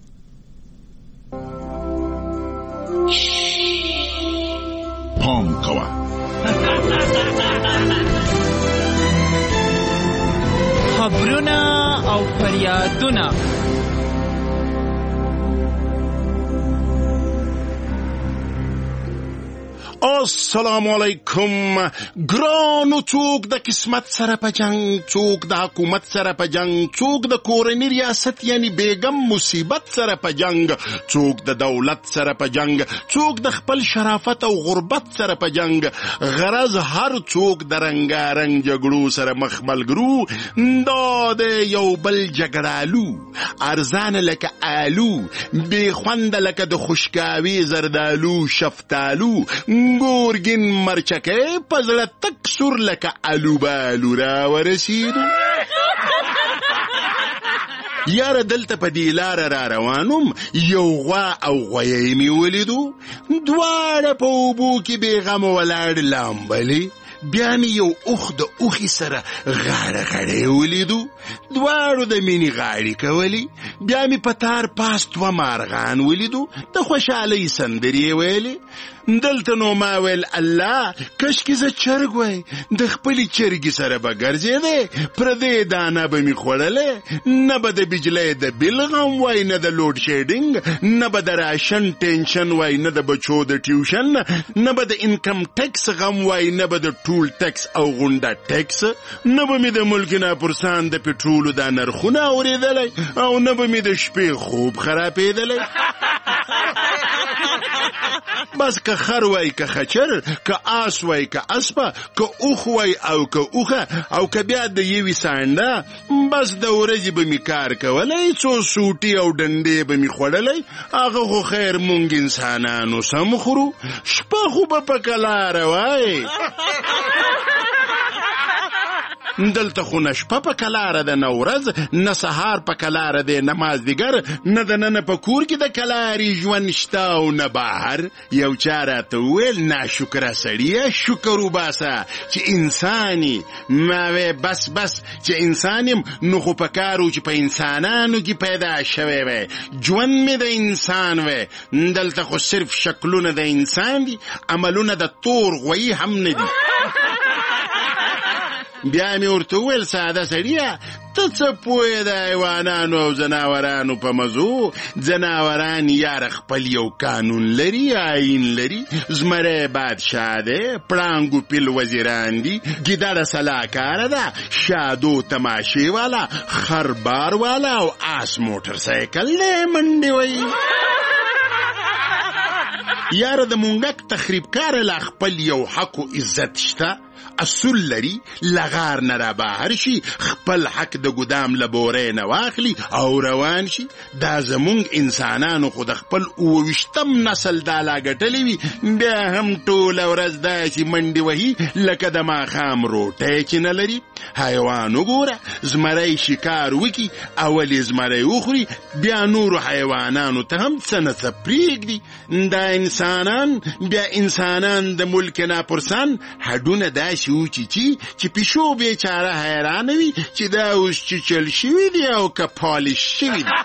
پام کوا خبرونه او فریادونه السلام علیکم. ګرانو څوک د قسمت سره په جنگ، څوک د حکومت سره په جنگ، څوک د کورنی ریاست یعنی بیگم مصیبت سره په جنگ، څوک د دولت سره په جنگ، څوک د خپل شرافت او غربت سره په جنگ. غرض هر څوک د رنگارنګ جګړو سره مخ ملګرو دا د یو بل جګړالو، ارزان لکه آلو، بے خوند لکه د خوشکاوي زردالو شفتالو، ګورګین مرچکه پزړه تک سور لکه الو بالو را ورسیدو. یار دلته په دی لار را روانم یو غوا او غوی می ولیدو، دواړه په اوبو کې بیغم ولاړ لامبلی. بیا می یو اوخ د اوخی سره غاړه غړې ولیدو، دواړو د مینی غاړې کولی. بیا می پتار پاس دوه مارغان ولیدو، د خوشحالۍ سندرې ویلې. دلته نو ما ویل الله کشکې زه چرګ وای د خپلې چرګې سره به ګرځېدې، پردې دانه به می خوړلې، نه به د بجلۍ د بیل غم وای، نه د لوډ شیډینګ، نه به د راشن ټینشن وای، نه د بچو د ټیوشن، نه به د انکم ټیکس غم وای، نه به د ټول ټیکس او غونډه ټیکس، نه به می د ملک ناپرسان د پټرولو دا نرخونه اورېدلی، او نه به می د شپې خوب خرابېدلی. بس که خر وای که خچر، که آس وای که اسپه، که اوخ وای او که اوخه، او که بیا د یوی سانده، بس د ورځې به می کار کولی، څو سوټي او ډنډې به می خوړلی. هغه خو خیر مونږ انسانانو سم خورو، شپه خو به په کلاره وای. دلته خو نه شپه په کلاره ده، نه ورځ، نه سهار په کلاره ده، نه مازدیګر، نه د ننه په کور کې د کلاري ژوند شته او نه بهر. یو چا راته وویل ناشکره سړیه شکر وباسه چې انساني. ما وی بس بس چې انسان یم نو خو په کار و چې په انسانانو کې پیدا شوی وی، ژوند مې د انسان وی. دلته خو صرف شکلونه د انسان دي، عملونه د تور غویي هم نه دي. بیا مې ورته وویل ساده سړیه ته څه پوهې د حیوانانو او ځناورانو په مزو؟ ځناوران یاره خپل یو قانون لري، آیین لري، زمری بادشاه دی، پړانګو پیل وزیران دي، ګیدړه سلاکاره ده، شادو تماشې والا، خربار والا او آس موټر سایکل دی منډې وایي. یاره د مونګک تخریب کار لا خپل یو حق و عزت شته، اصول لري، لغار نه را بهر شي، خپل حق د ګدام له بورې نه واخلي او روان شي. دا زمونږ انسانانو خو د خپل اوه ویشتم نسل دا لا ګټلې وي، بیا هم ټوله ورځ داسې منډې وهي لکه د ماښام روټۍ چې نه لري. حیوان وګوره، زمری شکار وکي، اول یې زمری وخوري، بیا نورو حیوانانو ته هم څه نه څه پرېږدي. دا انسانان بیا انسانان د ملک ناپرسان هډونه داسې وچیچي چې پیشو بیچاره حیرانه وي چې دا اوس چیچل شوي دي او که پالش شوي دي.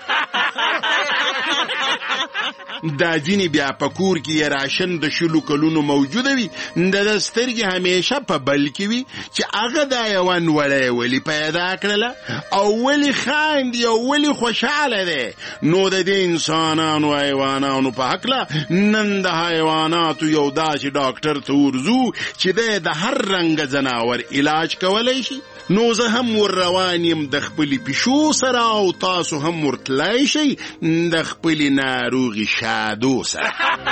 دا ځینې بیا په کور کې یې راشن د شلو کلونو موجوده وي، د ده سترګې همیشه په بل کې وي چې هغه دا حیوان وړی ولې پیدا کړله او ولې خاندي او ولې خوشحاله دی. نو د دې انسانانو حیوانانو په هکله نن د حیواناتو یو داسې ډاکټر ته ورځو چې دی د هر رنګه ځناور علاج کولی شي. نو زه هم ور روان یم د خپلې پیشو سره او تاسو هم ورتلی شئ د خپلې ناروغې شادو سره.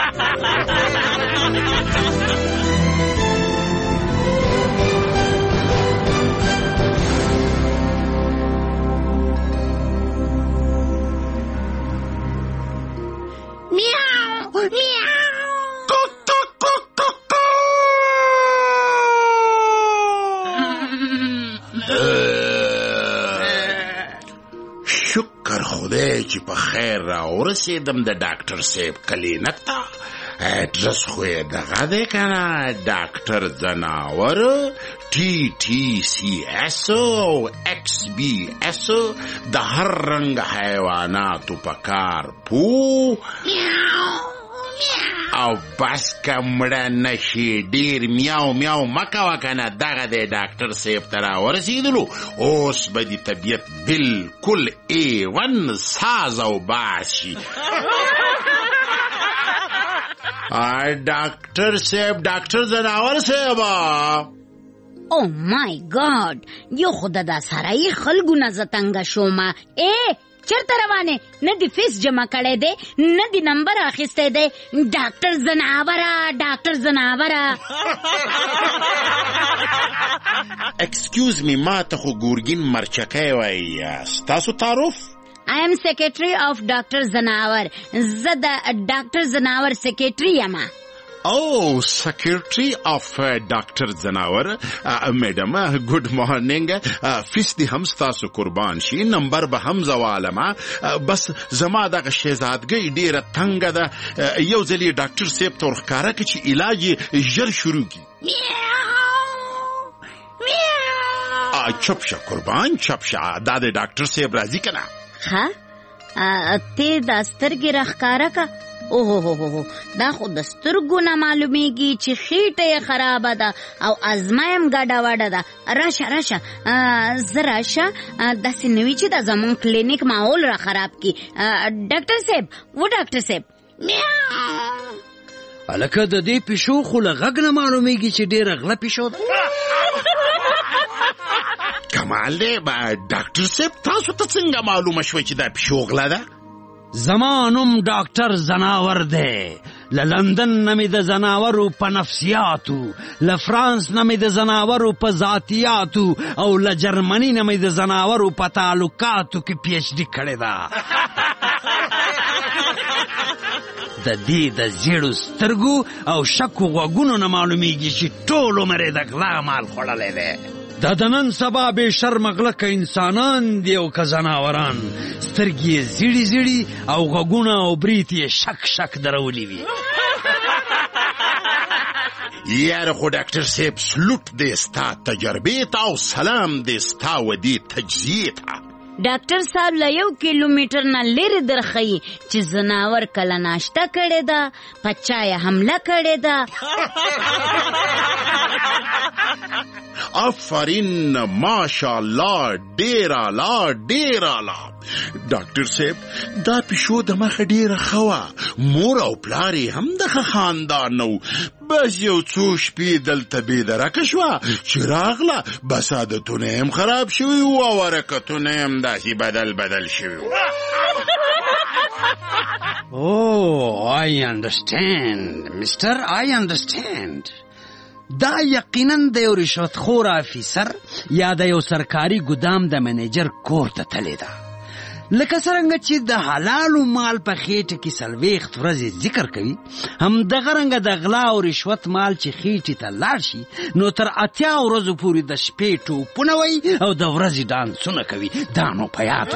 میاو میاو شکر خدای چې په خیر را ورسېدم د ډاکټر صاحب کلینک ته. ایډرس خو یې دغه دی که نه، ډاکټر ځناور، ټي ټي سی ایس او ایکس بی ایس، د هر رنګ حیواناتو په کار پو او بس که مړه نشي ډېر میاو میاو مه کوه که نه. دغه دی ډاکټر صاحب ته را ورسېدلو، اوس به دې طبیعت بلکل ای ون ساز او باز شي. ډاکټر صاحب، ډاکټر ځناور صاحبه. او مای ګاډ، یو خو د دا سړی خلکو نه زه تنګه شومه. ای چرته روانې؟ نه دې فیس جمع کړی دی، نه دې نمبر اخیستی دی. ډاکټر ځناوره، ډاکټر ځناوره. ایکسکیوز می، ما ته خو ګورګین مرچکی وایي، ستاسو تعارف؟ I am secretary of Doctor Zanawar. زه د ډاکټر زناور سیکریټري یم. Oh, Secretary of uh, Doctor Zanawar. uh, Madam, uh, good morning. uh, فیس دی هم ستاسو قربان شي، نمبر به هم زوالما. uh, بس زما دغه شهزادګۍ ډېره تنګه ده، uh, یو ځل یې ډاکټر صاحب ته ورښکاره کړي چې علاج یې ژر شروع کړي. چپ شه قربان، چپ شه. دا د ډاکټر صاحب راځي که نه؟ ها ته دا سترګې راښکاره که؟ اوه هو هو دا خو د سترګو نه معلومیږي چې خېټه یې خرابه ده او ازما هم ګډه وډه ده. راشه راشه زه راشه، داسې نه وي چې د زمونږ کلینیک ماحول را خراب کړي. ډاکټر صاحب، و ډاکټر صاحب. هلکه د دې پیشو خو له غږ نه معلومیږي چې ډېره غله پیشو ده. کمال دی. ډاکټر صاحب، تاسو ته څنګه معلومه شوه چې دا پیشو غله ده؟ زما نوم ډاکټر زناور دی. له لندن نه مې د زناورو په نفسیاتو، له فرانس نه مې د زناورو په ذاتیاتو او له جرمني نه مې د زناورو په تعلقاتو کې پی ایچ ډي کړې ده. د دې د زیړو سترګو او شکو غوږونو نه معلومیږي چې ټول عمر یې د غلا مال خوړلی دی. دا د نن سبا بې شرمه غله که انسانان دي او که زناوران، سترګې یې زیړې زیړې او غوږونه او برېت یې شک شک درولي وي. یاره خو ډاکټر صاحب سلوټ دی ستا تجربې ته او سلام دی ستا ودې تجزیې ته. ډاکټر صاحب له یو کیلومتر نه لرې درښیي چې ځناور کله ناشته کړې ده، په چا یې حمله کړې ده. آفرین، ماشاءالله، ډیر اعلی ډیر اعلی. ډاکټر صاحب دا پیشو د مخه ډیره ښه وه، مور او پلار یې هم دغه خاندان نه و. بس یو څو شپې دلته بېدرکه شوه چې راغله، بس عادتونه یې هم خراب شوي وو او حرکتونه یې هم داسې بدل بدل شوي وو. Oh, I understand, mister, I understand. دا یقینا د یو رشوت خور افیسر یا د یو سرکاري ګدام د منیجر کور ته تللی ده. لکه څرنګه چې د حلالو مال په خېټه کې څلوېښت ورځې ذکر کوي، همدغه رنګه د غلا او رشوت مال چې خېټې ته لاړ شي نو تر اتیا ورځو پورې د شپې ټوپونه وایي او د ورځې ډانسونه کوي. دا نو په یاد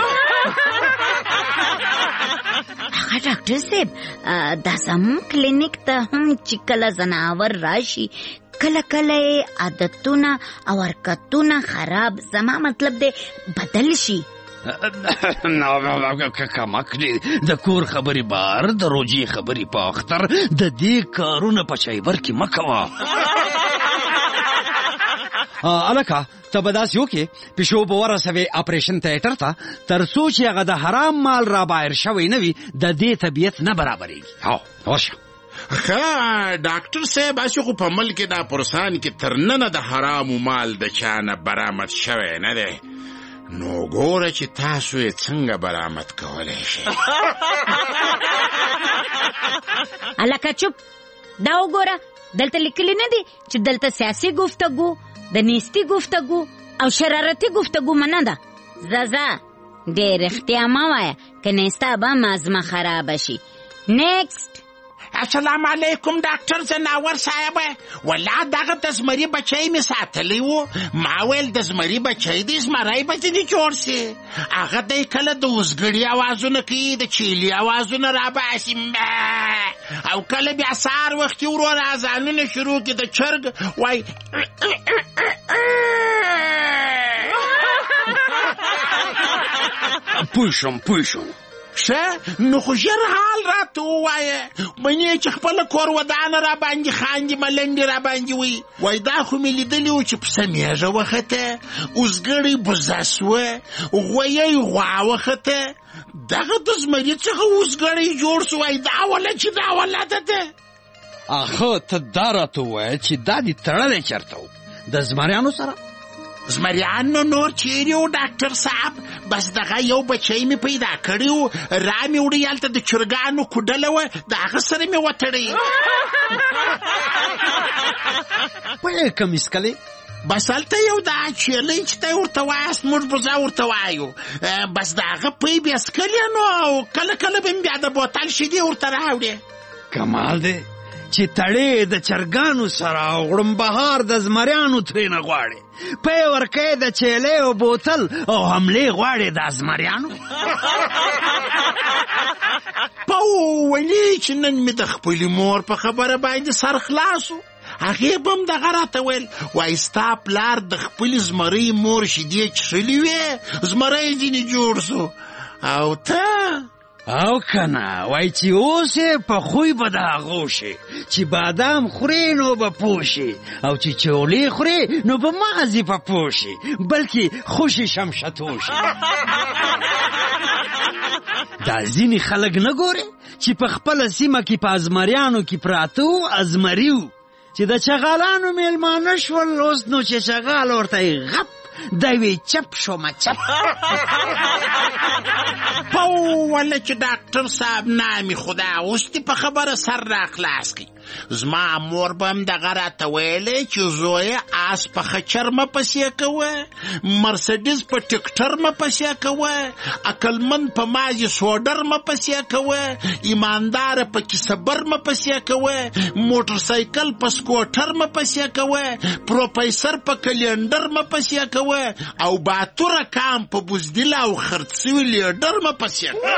هغه ډاکټر صاحب دا زموږ کلینیک ته هم چې کله ځناور راشي کله کله عادتونه او حرکتونه خراب، زما مطلب دی بدل شي. کمک دی د کور خبرې بار، د روجې خبرې په اختر، د دې کارونه په چایبر کې مه کوه. الکه ته به داسې وکړې پیشو به ورسوې اپریشن تیټر ته، تر څو چې هغه د حرام مال را بایر شوی نه وي د دې طبیعت نه برابرېږي. هو ورشه. ښه ډاکټر صاحب، هسې خو په ملک دا پرسان کې تر ننه د حرامو مال د چا نه برآمد شوی نه دی، نو ګوره چې تاسو یې څنګه برآمد کولی شئ. الکه چوپ، دا وګوره دلته لیکلي نه دي چې دلته سیاسي گفتگو، د نیستي گفتگو او شرارتي گفتگو منه ده. زازا ډېر اختیا مه وایه که نیستا به مازمه خرابه شي. نیکسټ. السلام علیکم ډاکټر ځناور صاحب، والله دغه د زمري بچی مې ساتلی و، ما ویل د زمري بچی دی زمری به ځینې جوړ سي. هغه دی کله د اوزګړي اوازونه کوي، د چیلي اوازونه راباسي، او کله بیا سهار وختي ورور اذانونه شروع کړي د چرګ وای. پوه شوم پوه شوم. ښه نو خو ژر حال راته ووایه، منې چې خپله کور ودانه را باندې خاندي، ملنډې را باندې وي. وای دا خو مې لیدلي وو چې پسه میږه وخته، اوزګړی بزه سوه، غویی غوا وخته، دغه د زمري څخه اوزګړی جوړ سو. وای دا وله چې دا ولده ده. اخه ته دا راته ووایه چې دا دې تړلی چېرته و؟ د زمریانو سره؟ زمریان نو نور چیرې و ډاکټر صاحب، بس دغه یو بچی مې پیدا کړی و، را مې وړی هلته د چرګانو کوډله وه، د هغه سره مې وتړی. په یې کمیس کلی بس هلته یو دا چیرلی چې ته ورته وایاست، موږ بوزه ورته وایو. بس د هغه پی بیا څکلی نو او کله کله به مې بیا د بوتل شیدې ورته راوړې. کمال دی چې تړې د چرګانو سره او غړمبهار د زمریانو ترېنه غواړې، پی ورکوې د چیلې او بوتل او حملې غواړې د زمریانو. په ولې چې نن مې د خپلې مور په خبره باندې سر خلاص و. هغې به هم دغه راته ویل، وایي ستا پلار د خپلې زمرۍ مور شیدې څښلې وې، زمری ځینې جوړ سو. او ته او کنه وای چې اوس په خوی به د هغو شي چې بادام خورې نو به پوه شي، او چې چولې خورې نو به مغزې په پوه شي، بلکې خوشې شمشتو شي. دا ځینې خلک نه ګورې چې په خپله سیمه کې په ازمریانو کې پراته و، ازمري و چې د چغالانو میلمانه شول، اوس نو چې چغال ورته غپ دوی چپ شومه چپ. پوله چې ډاکټر صاحب نامې خدا اوس دې په خبره سر را خلاص کړي. زما مور به هم دغه راته ویلی چې زویه آس په خچر مه پسې کوه، مرسډیز په ټکټر مه پسې کوه، عقلمند په مازې سوډر مه پسې کوه، ایمانداره په کیسهبر مه پسې کوه، موټرسایکل په سکوټر مه پسې کوه، پروفیسر په کلینډر مه پسې کوه، او باتوره کام په بزدل او خرڅ سوي لیډر مه پسې کوه.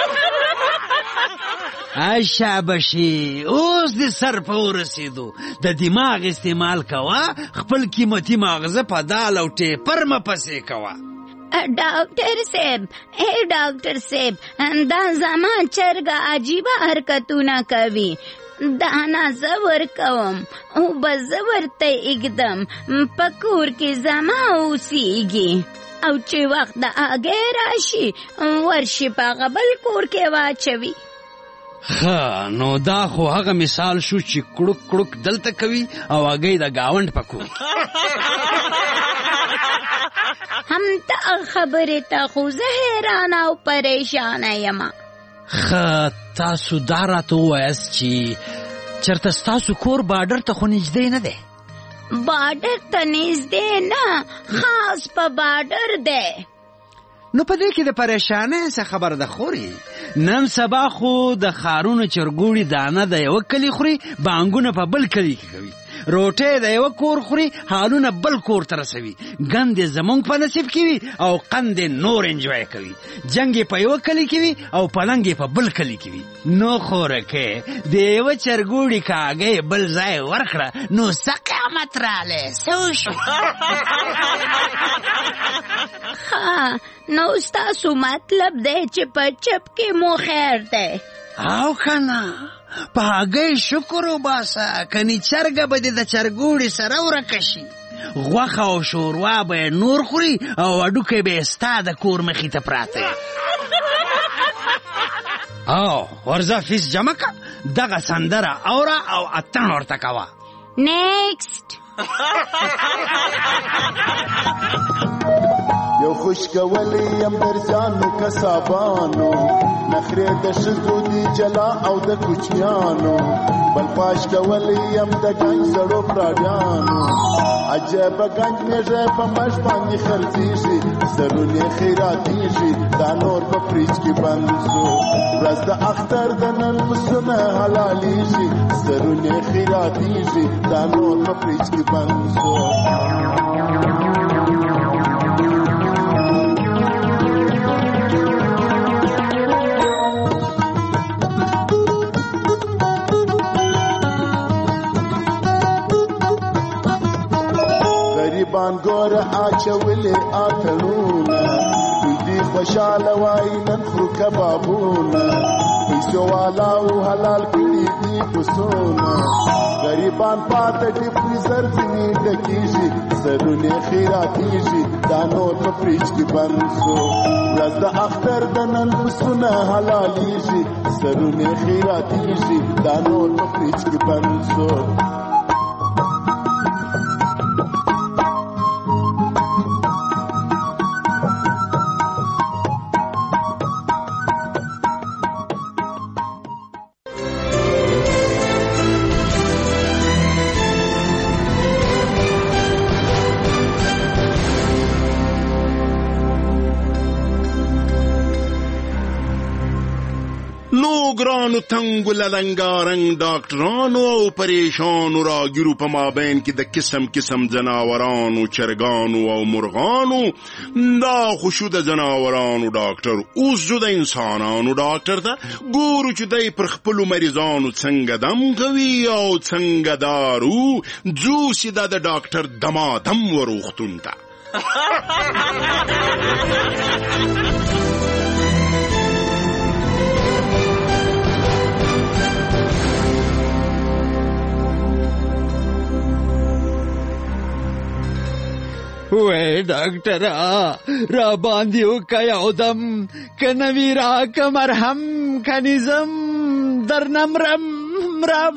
ای شابشي، اوس د سر په ورسېدو، د دماغ استعمال کوه، خپل قیمتي ماغزه په دال او ټیپر مه پسې کوه. ډاکټر صاحب اے ډاکټر صاحب دا زما چرګه عجیبه حرکتونه کوي دا نه زه ورکوم او به زه ورته اږدم په کور کې زما اوسیږي او چې وخت د هګۍ راشي ورشي په هغه بل کور کې واچوي. ښه نو دا خو هغه مثال شو چې کړوک کړوک دلته کوي او هګۍ د ګاونډ په کور. هم ته خبرې ته خو زه حیرانه او پریشانه یم. ښه تاسو دا راته ووایاست چې چېرته ستاسو کور باډر ته خو نږدې نه دی؟ باډر ته نږدې نه، خاص په باډر دی. نو په دې کې د پریشانۍ څه خبره ده خوري؟ نن سبا خو د ښارونو چرګوړي دانه د یوه کلي خوري، بانګونه په بل کلي کې کوي، روټۍ د یوه کور خوري، حالونه بل کور ته رسوي، ګند یې زمونږ په نصیب کې وي او قند یې نور انجوای کوي، جنګ یې په یوه کلي کې وي او پلنګ یې په بل کلي کې وي. نو خورکې د یوه چرګوړي که هګۍ بل ځای ورکړه نو څه قیامت رالی څه وشو؟ ښه نو ستاسو مطلب دی چې په چپ کې مو خیر دی؟ او که نه په هګۍ شکر وباسه، کنې چرګه به دې د چرګوړي سره ورکه شي، غوښه او شوروا به یې نور خوري او هډوکی به یې ستا د کور مخې ته پراته. او ورځه فیس جمع که، دغه سندره اوره او اتڼ ورته کوه. نیکسټ. یو خوش کولی یم در ځانو کسابانو، نخرې د ښځو دي جلا او د کوچنیانو، بل پاش کولی یم د ګنج زړو پراډیانو، عجیبه ګنج میږی په مش باندې خرڅېږي، سرونه خیراتېږي، دا نور په فریج کې بند شو، ورځ د اختر د نن پسونه حلالېږي، سرونه خیراتېږي، دا نور په فریج کې بند شو. غریبان ګوره اچولې اتڼونه، دوی دې خوشحاله وایي نن خورو کبابونه، پیسو والاو حلال کړي دي پسونه، غریبان پاته ډي فریزر ځینې ډکېږي، سرونه خیراتېږي، دا نور په فریج کې بند شو، ورځ د اختر د نن پسونه حلالېږي، سرونه خیراتېږي، دا نور په فریج کې بند شو. ګرانو تنګو للنګارنګ ډاکټرانو او پریشانو راګیرو په مابین کې د قسم قسم ځناورانو، چرګانو او مرغانو، دا خو شو د ځناورانو ډاکټر، اوس زه د انسانانو ډاکټر ته ګورو چې دی پر خپلو مریضانو څنګه دم کوي او څنګه دارو، ځو سیده د ډاکټر دمادم وروغتون ته. وی ډاکټره را باندې وکه یو دم، که نوي راکه مرهم که نظم درنه مرم مرم.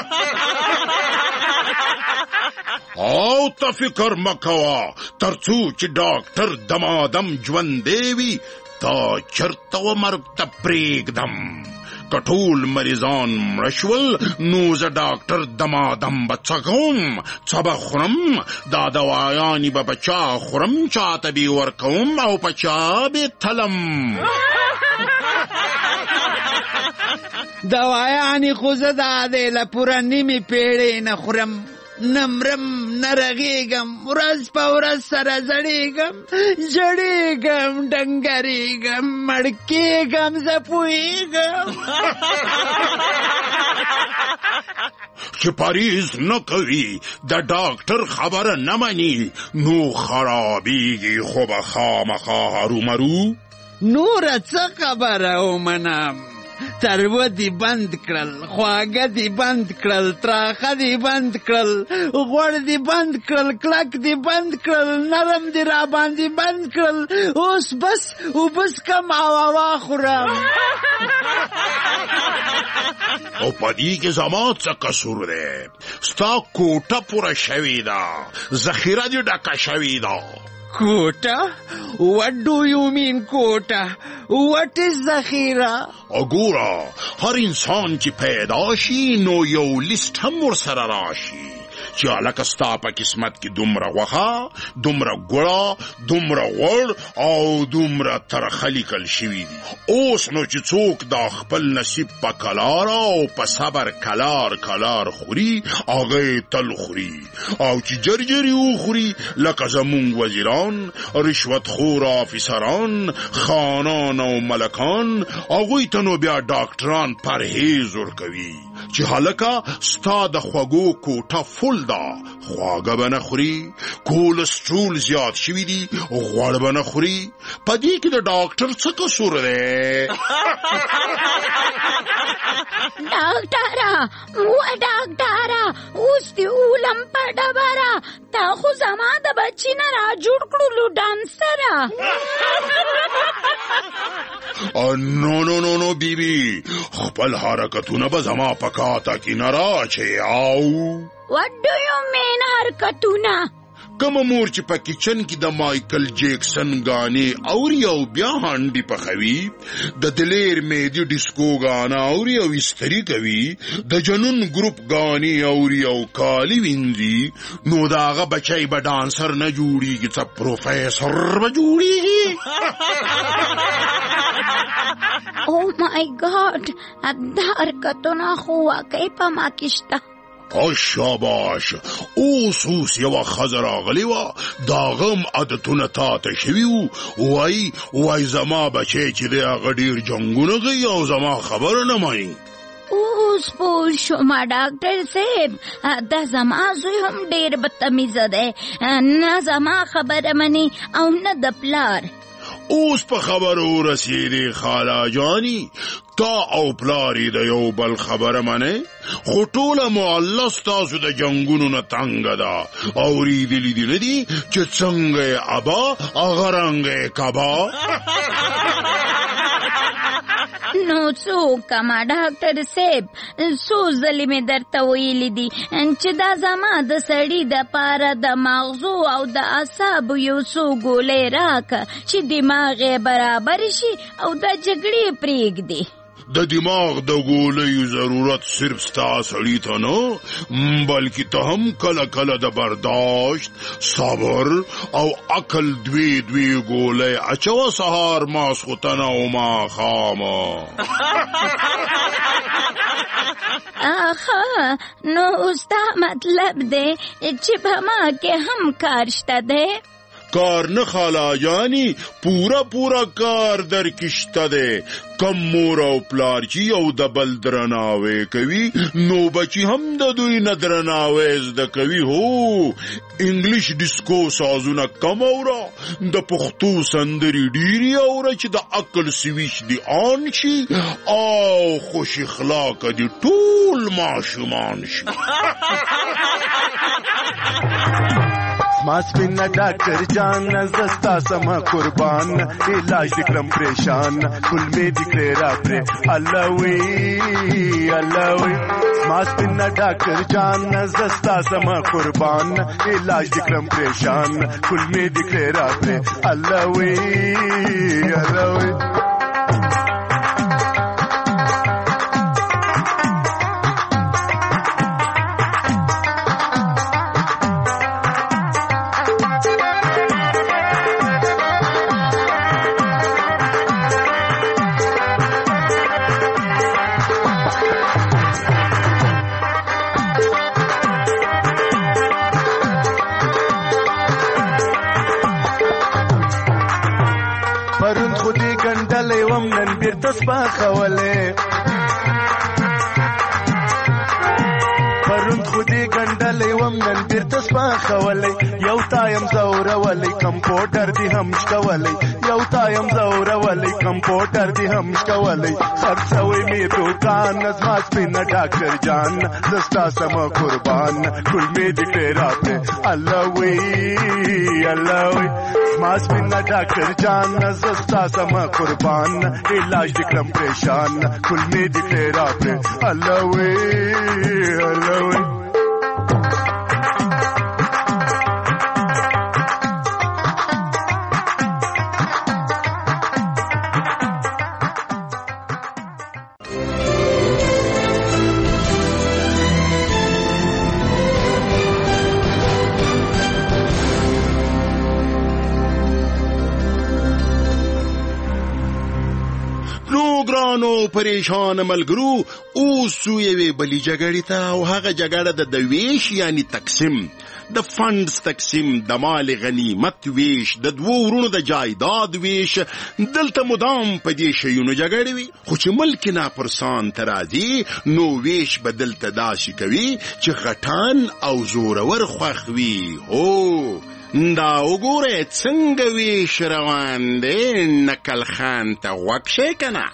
او ته فکر مه کوه تر څو چې ډاکټر دمادم ژوندی وي، تا چرته و مرګ ته پرېږدم. که ټول مریضان مړه شول نو زه ډاکټر دمادم به څه کوم، څه به خورم، دا دوایانې به په چا خورم، چاته به یې ورکوم او په چا به یې تلم. دوایانې خو زه دا دی له پوره نیمې پیړۍ نه خورم، نه مرم نه رغېږم، ورځ په ورځ سره زړېږم، ژړېږم، ډنګرېږم، مړ کېږم، زه پوهېږم. چې پریز نه کوي د ډاکټر خبره نه مني نو خرابېږي خو به خامخا هرومرو. نوره څه خبره ومنم؟ تروه دی بند کړل، خواږه دی بند کړل، تراخه دی بند کړل، غوړ دی بند کړل، کلک دی بند کړل، نرم دی را باندې بند کړل. اوس بس اوبس کم او هوا خورم. او پدې کې زما څه قصور دی؟ ستا کوټه پوره شوې ده، ذخیره دې ډکه شوې ده. Quota? What do you mean quota? What is ذخیره؟ وګوره هر انسان چې پیدا شي نو یو لیست هم ورسره راشي چې هلکه ستا په قسمت کې دومره غوښه، دومره ګوړه، دومره غوړ او دومره ترخه لیکل شوي دي. اوس نو چې څوک دا خپل نصیب په کلاره او په صبر کلار کلار خوري هغه یې تل خوري، او چې جرجرې وخوري لکه زمونږ وزیران، رشوتخور افیسران، خانان او ملکان، هغوی ته نو بیا ډاکټران پرهیز ورکوي چې هلکه ستا د خوږو کوټه فل ده، خواږه به نه خوري، کولسټرول زیات شوي دي، غوړ به نه خوري. په دې کې د ډاکټر څه قصور دی؟ ډاکټره و ډاکټره اوس دې اولم په ډبره، تا خو زما د بچي نه را جوړ کړلو ډانسره. نو نو نو نو بیبي خپل حرکتونه به زما په کاته کې نه راچې. او What do you mean حرکتونه؟ کومه مور چې په کچن کې د مایکل جیکسن غانې اوري او بیا هانډي پخوي، د دلیر میدي ډیسکو غانا اوري او استری کوي، د جنون ګروپ غانې اوري او کالی وینځي، نو داغه بچای به ډانسر نه جوړیږي څه پروفیسور به جوړیږي. او مای ګاډ دا حرکتونه خو واقعي په ما کې شته. او شاباش، اوس اوس یوه ښځه راغلې وه، د هغه هم عادتونه تا ته شوي وو، وایي وایي زما بچی چې دی هغه ډېر جنګونه کوي او زما خبره نه مني. اوس پوه شوم ډاکټر صاحب، دا زما زوی هم ډېر بدتمیزه دی، نه زما خبره مني او نه د پلار. اوس په خبره ورسېدې خاله جاني، تا او پلاری د یو بل خبره منې، خو ټوله محله ستاسو د جنګونو نه تنګه ده. اورېدلي دي نه دي چې څنګه یې ابا هغه رنګه یې کبا. نو څه وکړمه ډاکټر صاحب، څو ځلې مې درته ویلي دي چې دا زما د سړي دپاره د مغزو او د اعصابو یو څو ګولۍ راکه چې دماغ یې برابر شي او دا جګړې پرېږدي. د دماغ د ګولیو ضرورت صرف ستا سړي ته نه بلکې ته هم کله کله د برداشت، صبر او عقل دوی دوی ګولۍ اچوه سهار ماسخوتنه او ماښامه. آخه نو ستا مطلب دی چې په ما کې هم کار شته دی؟ کار نه خالا جانی، پورا پورا کار در کشته دی. کم مور او پلار چې یو د بل درناوی کوي نو بچی هم د دوی نه درناوی زده کوي. هو انګلیش ډیسکو سازونه کم اوره، د پښتو سندرې ډیرې اوره چې د عقل سویچ دی آن شي او خوش اخلاقه دی ټول ماشومان شي. ما سپینا ډاکټر جان زستا سما قربان، علاج دکرم پریشان کل می دکړه را پر الله وی الله وی. ما سپینا ډاکټر جان زستا سما قربان، علاج دکرم پریشان کل می دکړه را پر الله وی الله وی. وم نن بیرته سپاخولی یو تایم زورولی کمپوټر دی هم شکولی یو تایم زورولی کمپوټر دی هم شکولی خرڅوي می دوکان زما سپینه ډاکټر جان زستا سم قربان ګل می دې کړې راته الله وی الله وی زما سپینه ډاکټر جان زستا سم قربان علاج دې کړم پریشان ګل می دې کړې راته الله وی الله وی ګرانو پریشان ملګرو اوس یوې بلې جګړې ته او هغه جګړه د ویش یعنی تقسیم د فنډز تقسیم د مال غنیمت ویش د دوو ورونو د جایداد ویش دلته مدام په دې شیونو جګړې وي خو چې ملک ناپرسان ته راځي نو ویش به دلته داسې کوي چې غټان او زورور خوښ وي هو دا وګوره څنګه ویش روان دی نکل خان ته غوږ شئ که نه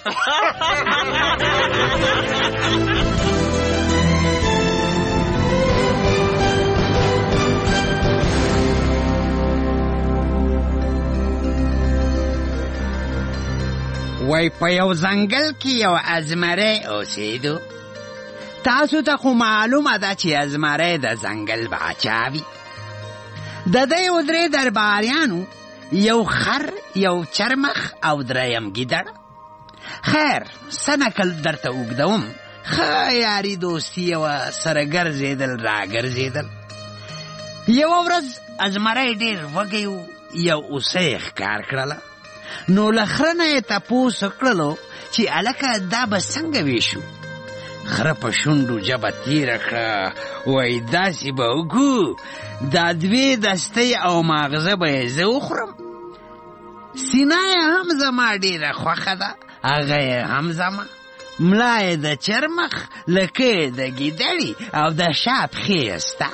وای په یو ځنګل کې یو ازمری اوسېدو تاسو ته خو معلومه ده چې ازمری د ځنګل باچا وي د ده یو درې درباریانو یو خر یو چرمخ او دریم ګیدړ خیر څه نکل درته اوږدوم ښه یاري دوستي وه سره ګرځېدل راګرځېدل یوه ورځ ازمری ډېر وږی و یو اوسۍ ښکار کړله نو له خره نه یې تپوس کړلو چې هلکه دا به څنګه ویشو خره په شونډو ژبه تیره کړه وایي داسې به وکړو دا دوې دستۍ او ماغزه به یې زه وخورم سینه یې هم زما ډېره خوښه ده هغه یې هم زما ملا یې د چرمخ لکه یې د ګیدړې او د شا پښې یې ستا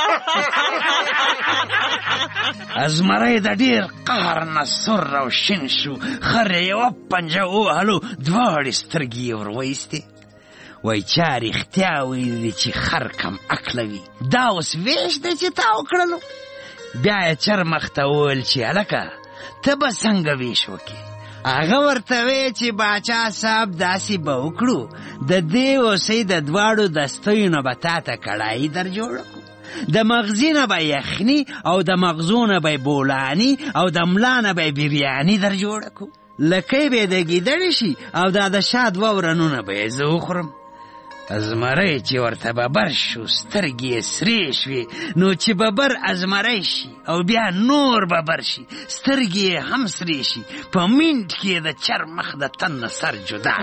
ازمری د ډېر قهر نه سور او شین شو خر یې یوه پنجه ووهلو دواړې سترګې یې ور وایستې وای چا رښتیا ویلي چې خر کم عقله وي دا اوس ویش دی چې تا وکړلو بیا یې چرمخ ته وویل چې هلکه ته به څنګه ویش وکړې هغه ورته وی چې باچا صاحب داسې به وکړو د دې اوسۍ د دواړو دستیو نه به تا ته کړایي در جوړه کړو د مغزي نه به یخني او د مغزو نه به بولاني او د ملا نه به بریاني در جوړه کړو لکۍ به یې د ګیدړې شي او دا د شا دوه ورنونه به یې زه وخورم ازمری چې ورته ببر شو سترګې یې سرې شوې نو چې ببر ازمری شي او بیا نور ببر شي سترګې یې هم سرې شي په منټ کې یې د چرمخ د تن نه سر جدا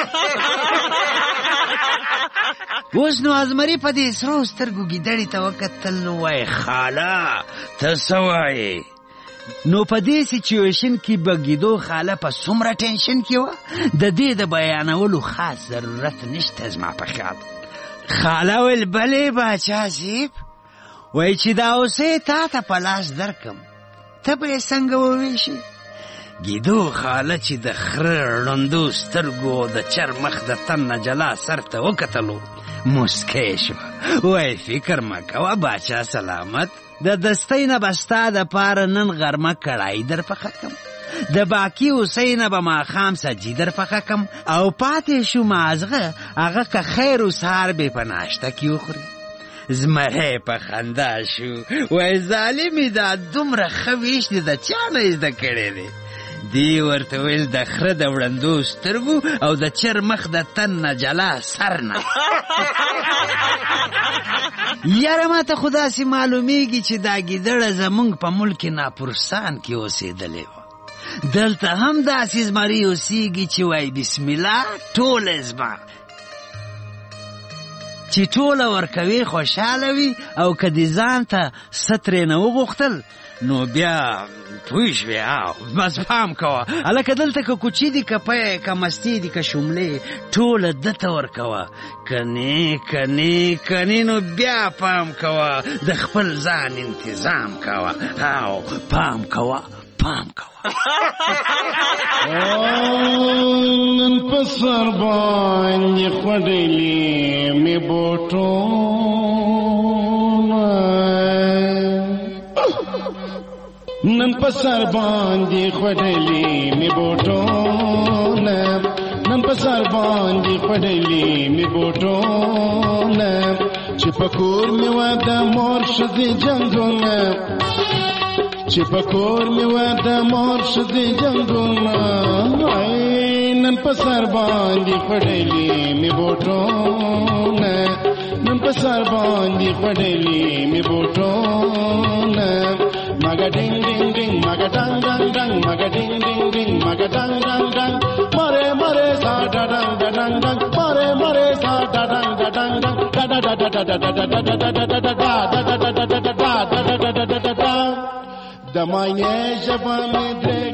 اوس نو ازمري په دې سرو سترګو ګیدړې ته وکتل نو وایي خاله ته څه وایې نو په دې سیچویشن کې به ګیدو خاله په څومره ټینشن کې وه د دې د بیانولو خاص ضرورت نشته زما په خیال خاله ویل بلې باچا صاحب وایي چې دا اوسې تا ته په لاس درکم ته به یې څنګه وویشې ګیدو خاله چې د خره ړندو سترګو د چرمخ د تن نه جلا سر ته وکتلو مسکی شوه وایي فکر مه کوه باچا سلامت د دستۍ نه به ستا دپاره نن غرمه کړایي در پخه کم د باقي اوسۍ نه به ماښام سجي در پخه کم او پاتې شو مازغه هغه که خیر و سهار به په ناشته کې وخوري زمری په خندا شو وایي ظالمې دا دومره ښه ویش دې د چا نه زده کړی دی دی ورته ویل د خره د وړندو سترګو او د چرمخ د تن نه جلا سر نه یاره ماته خو داسې معلومیږي چې دا ګیدړه زمونږ په ملک ناپرسان کې اوسېدلې وه دلته هم داسې زمري اوسېږي چې وایي بسم الله ټوله زما چې ټوله ورکوي خوشحاله وي او که دې ځان ته څه ترېنه وغوښتل نو بیا پوه شوې او بس پام کوه هلکه دلته که کوچي دي که پی که مستې دي که شملې ټوله ده ته ورکوه کنې کنې کنې نو بیا پام کوه د خپل ځان انتظام کوه او پام کوه پام کوه نن په سر باندې خوړلې مې بوټونه نن په سر باندې خوړلې مې بوټونه نن په سر باندې خوړلې مې بوټونه چې په کور مې واده مور ښځې جنګونه چې په کور مې واده مور ښځې جنګونه نن په سر باندې خوړلې مې بوټونه نن په سر باندې خوړلې مې بوټونه مګا ډینګ ډینګ ډینګ مګا ډنګ ډنګ ډنګ مګا ډینګ ډینګ ډینګ مګا ډنګ ډنګ ډنګ مره مره سا ډنګ ډنګ ډنګ مره مره سا ډنګ ډنګ ډنګ ډا ډا ډا ډا ډا ډا ډا ډا ډا ډا ډا د ماینه ژبه مې درې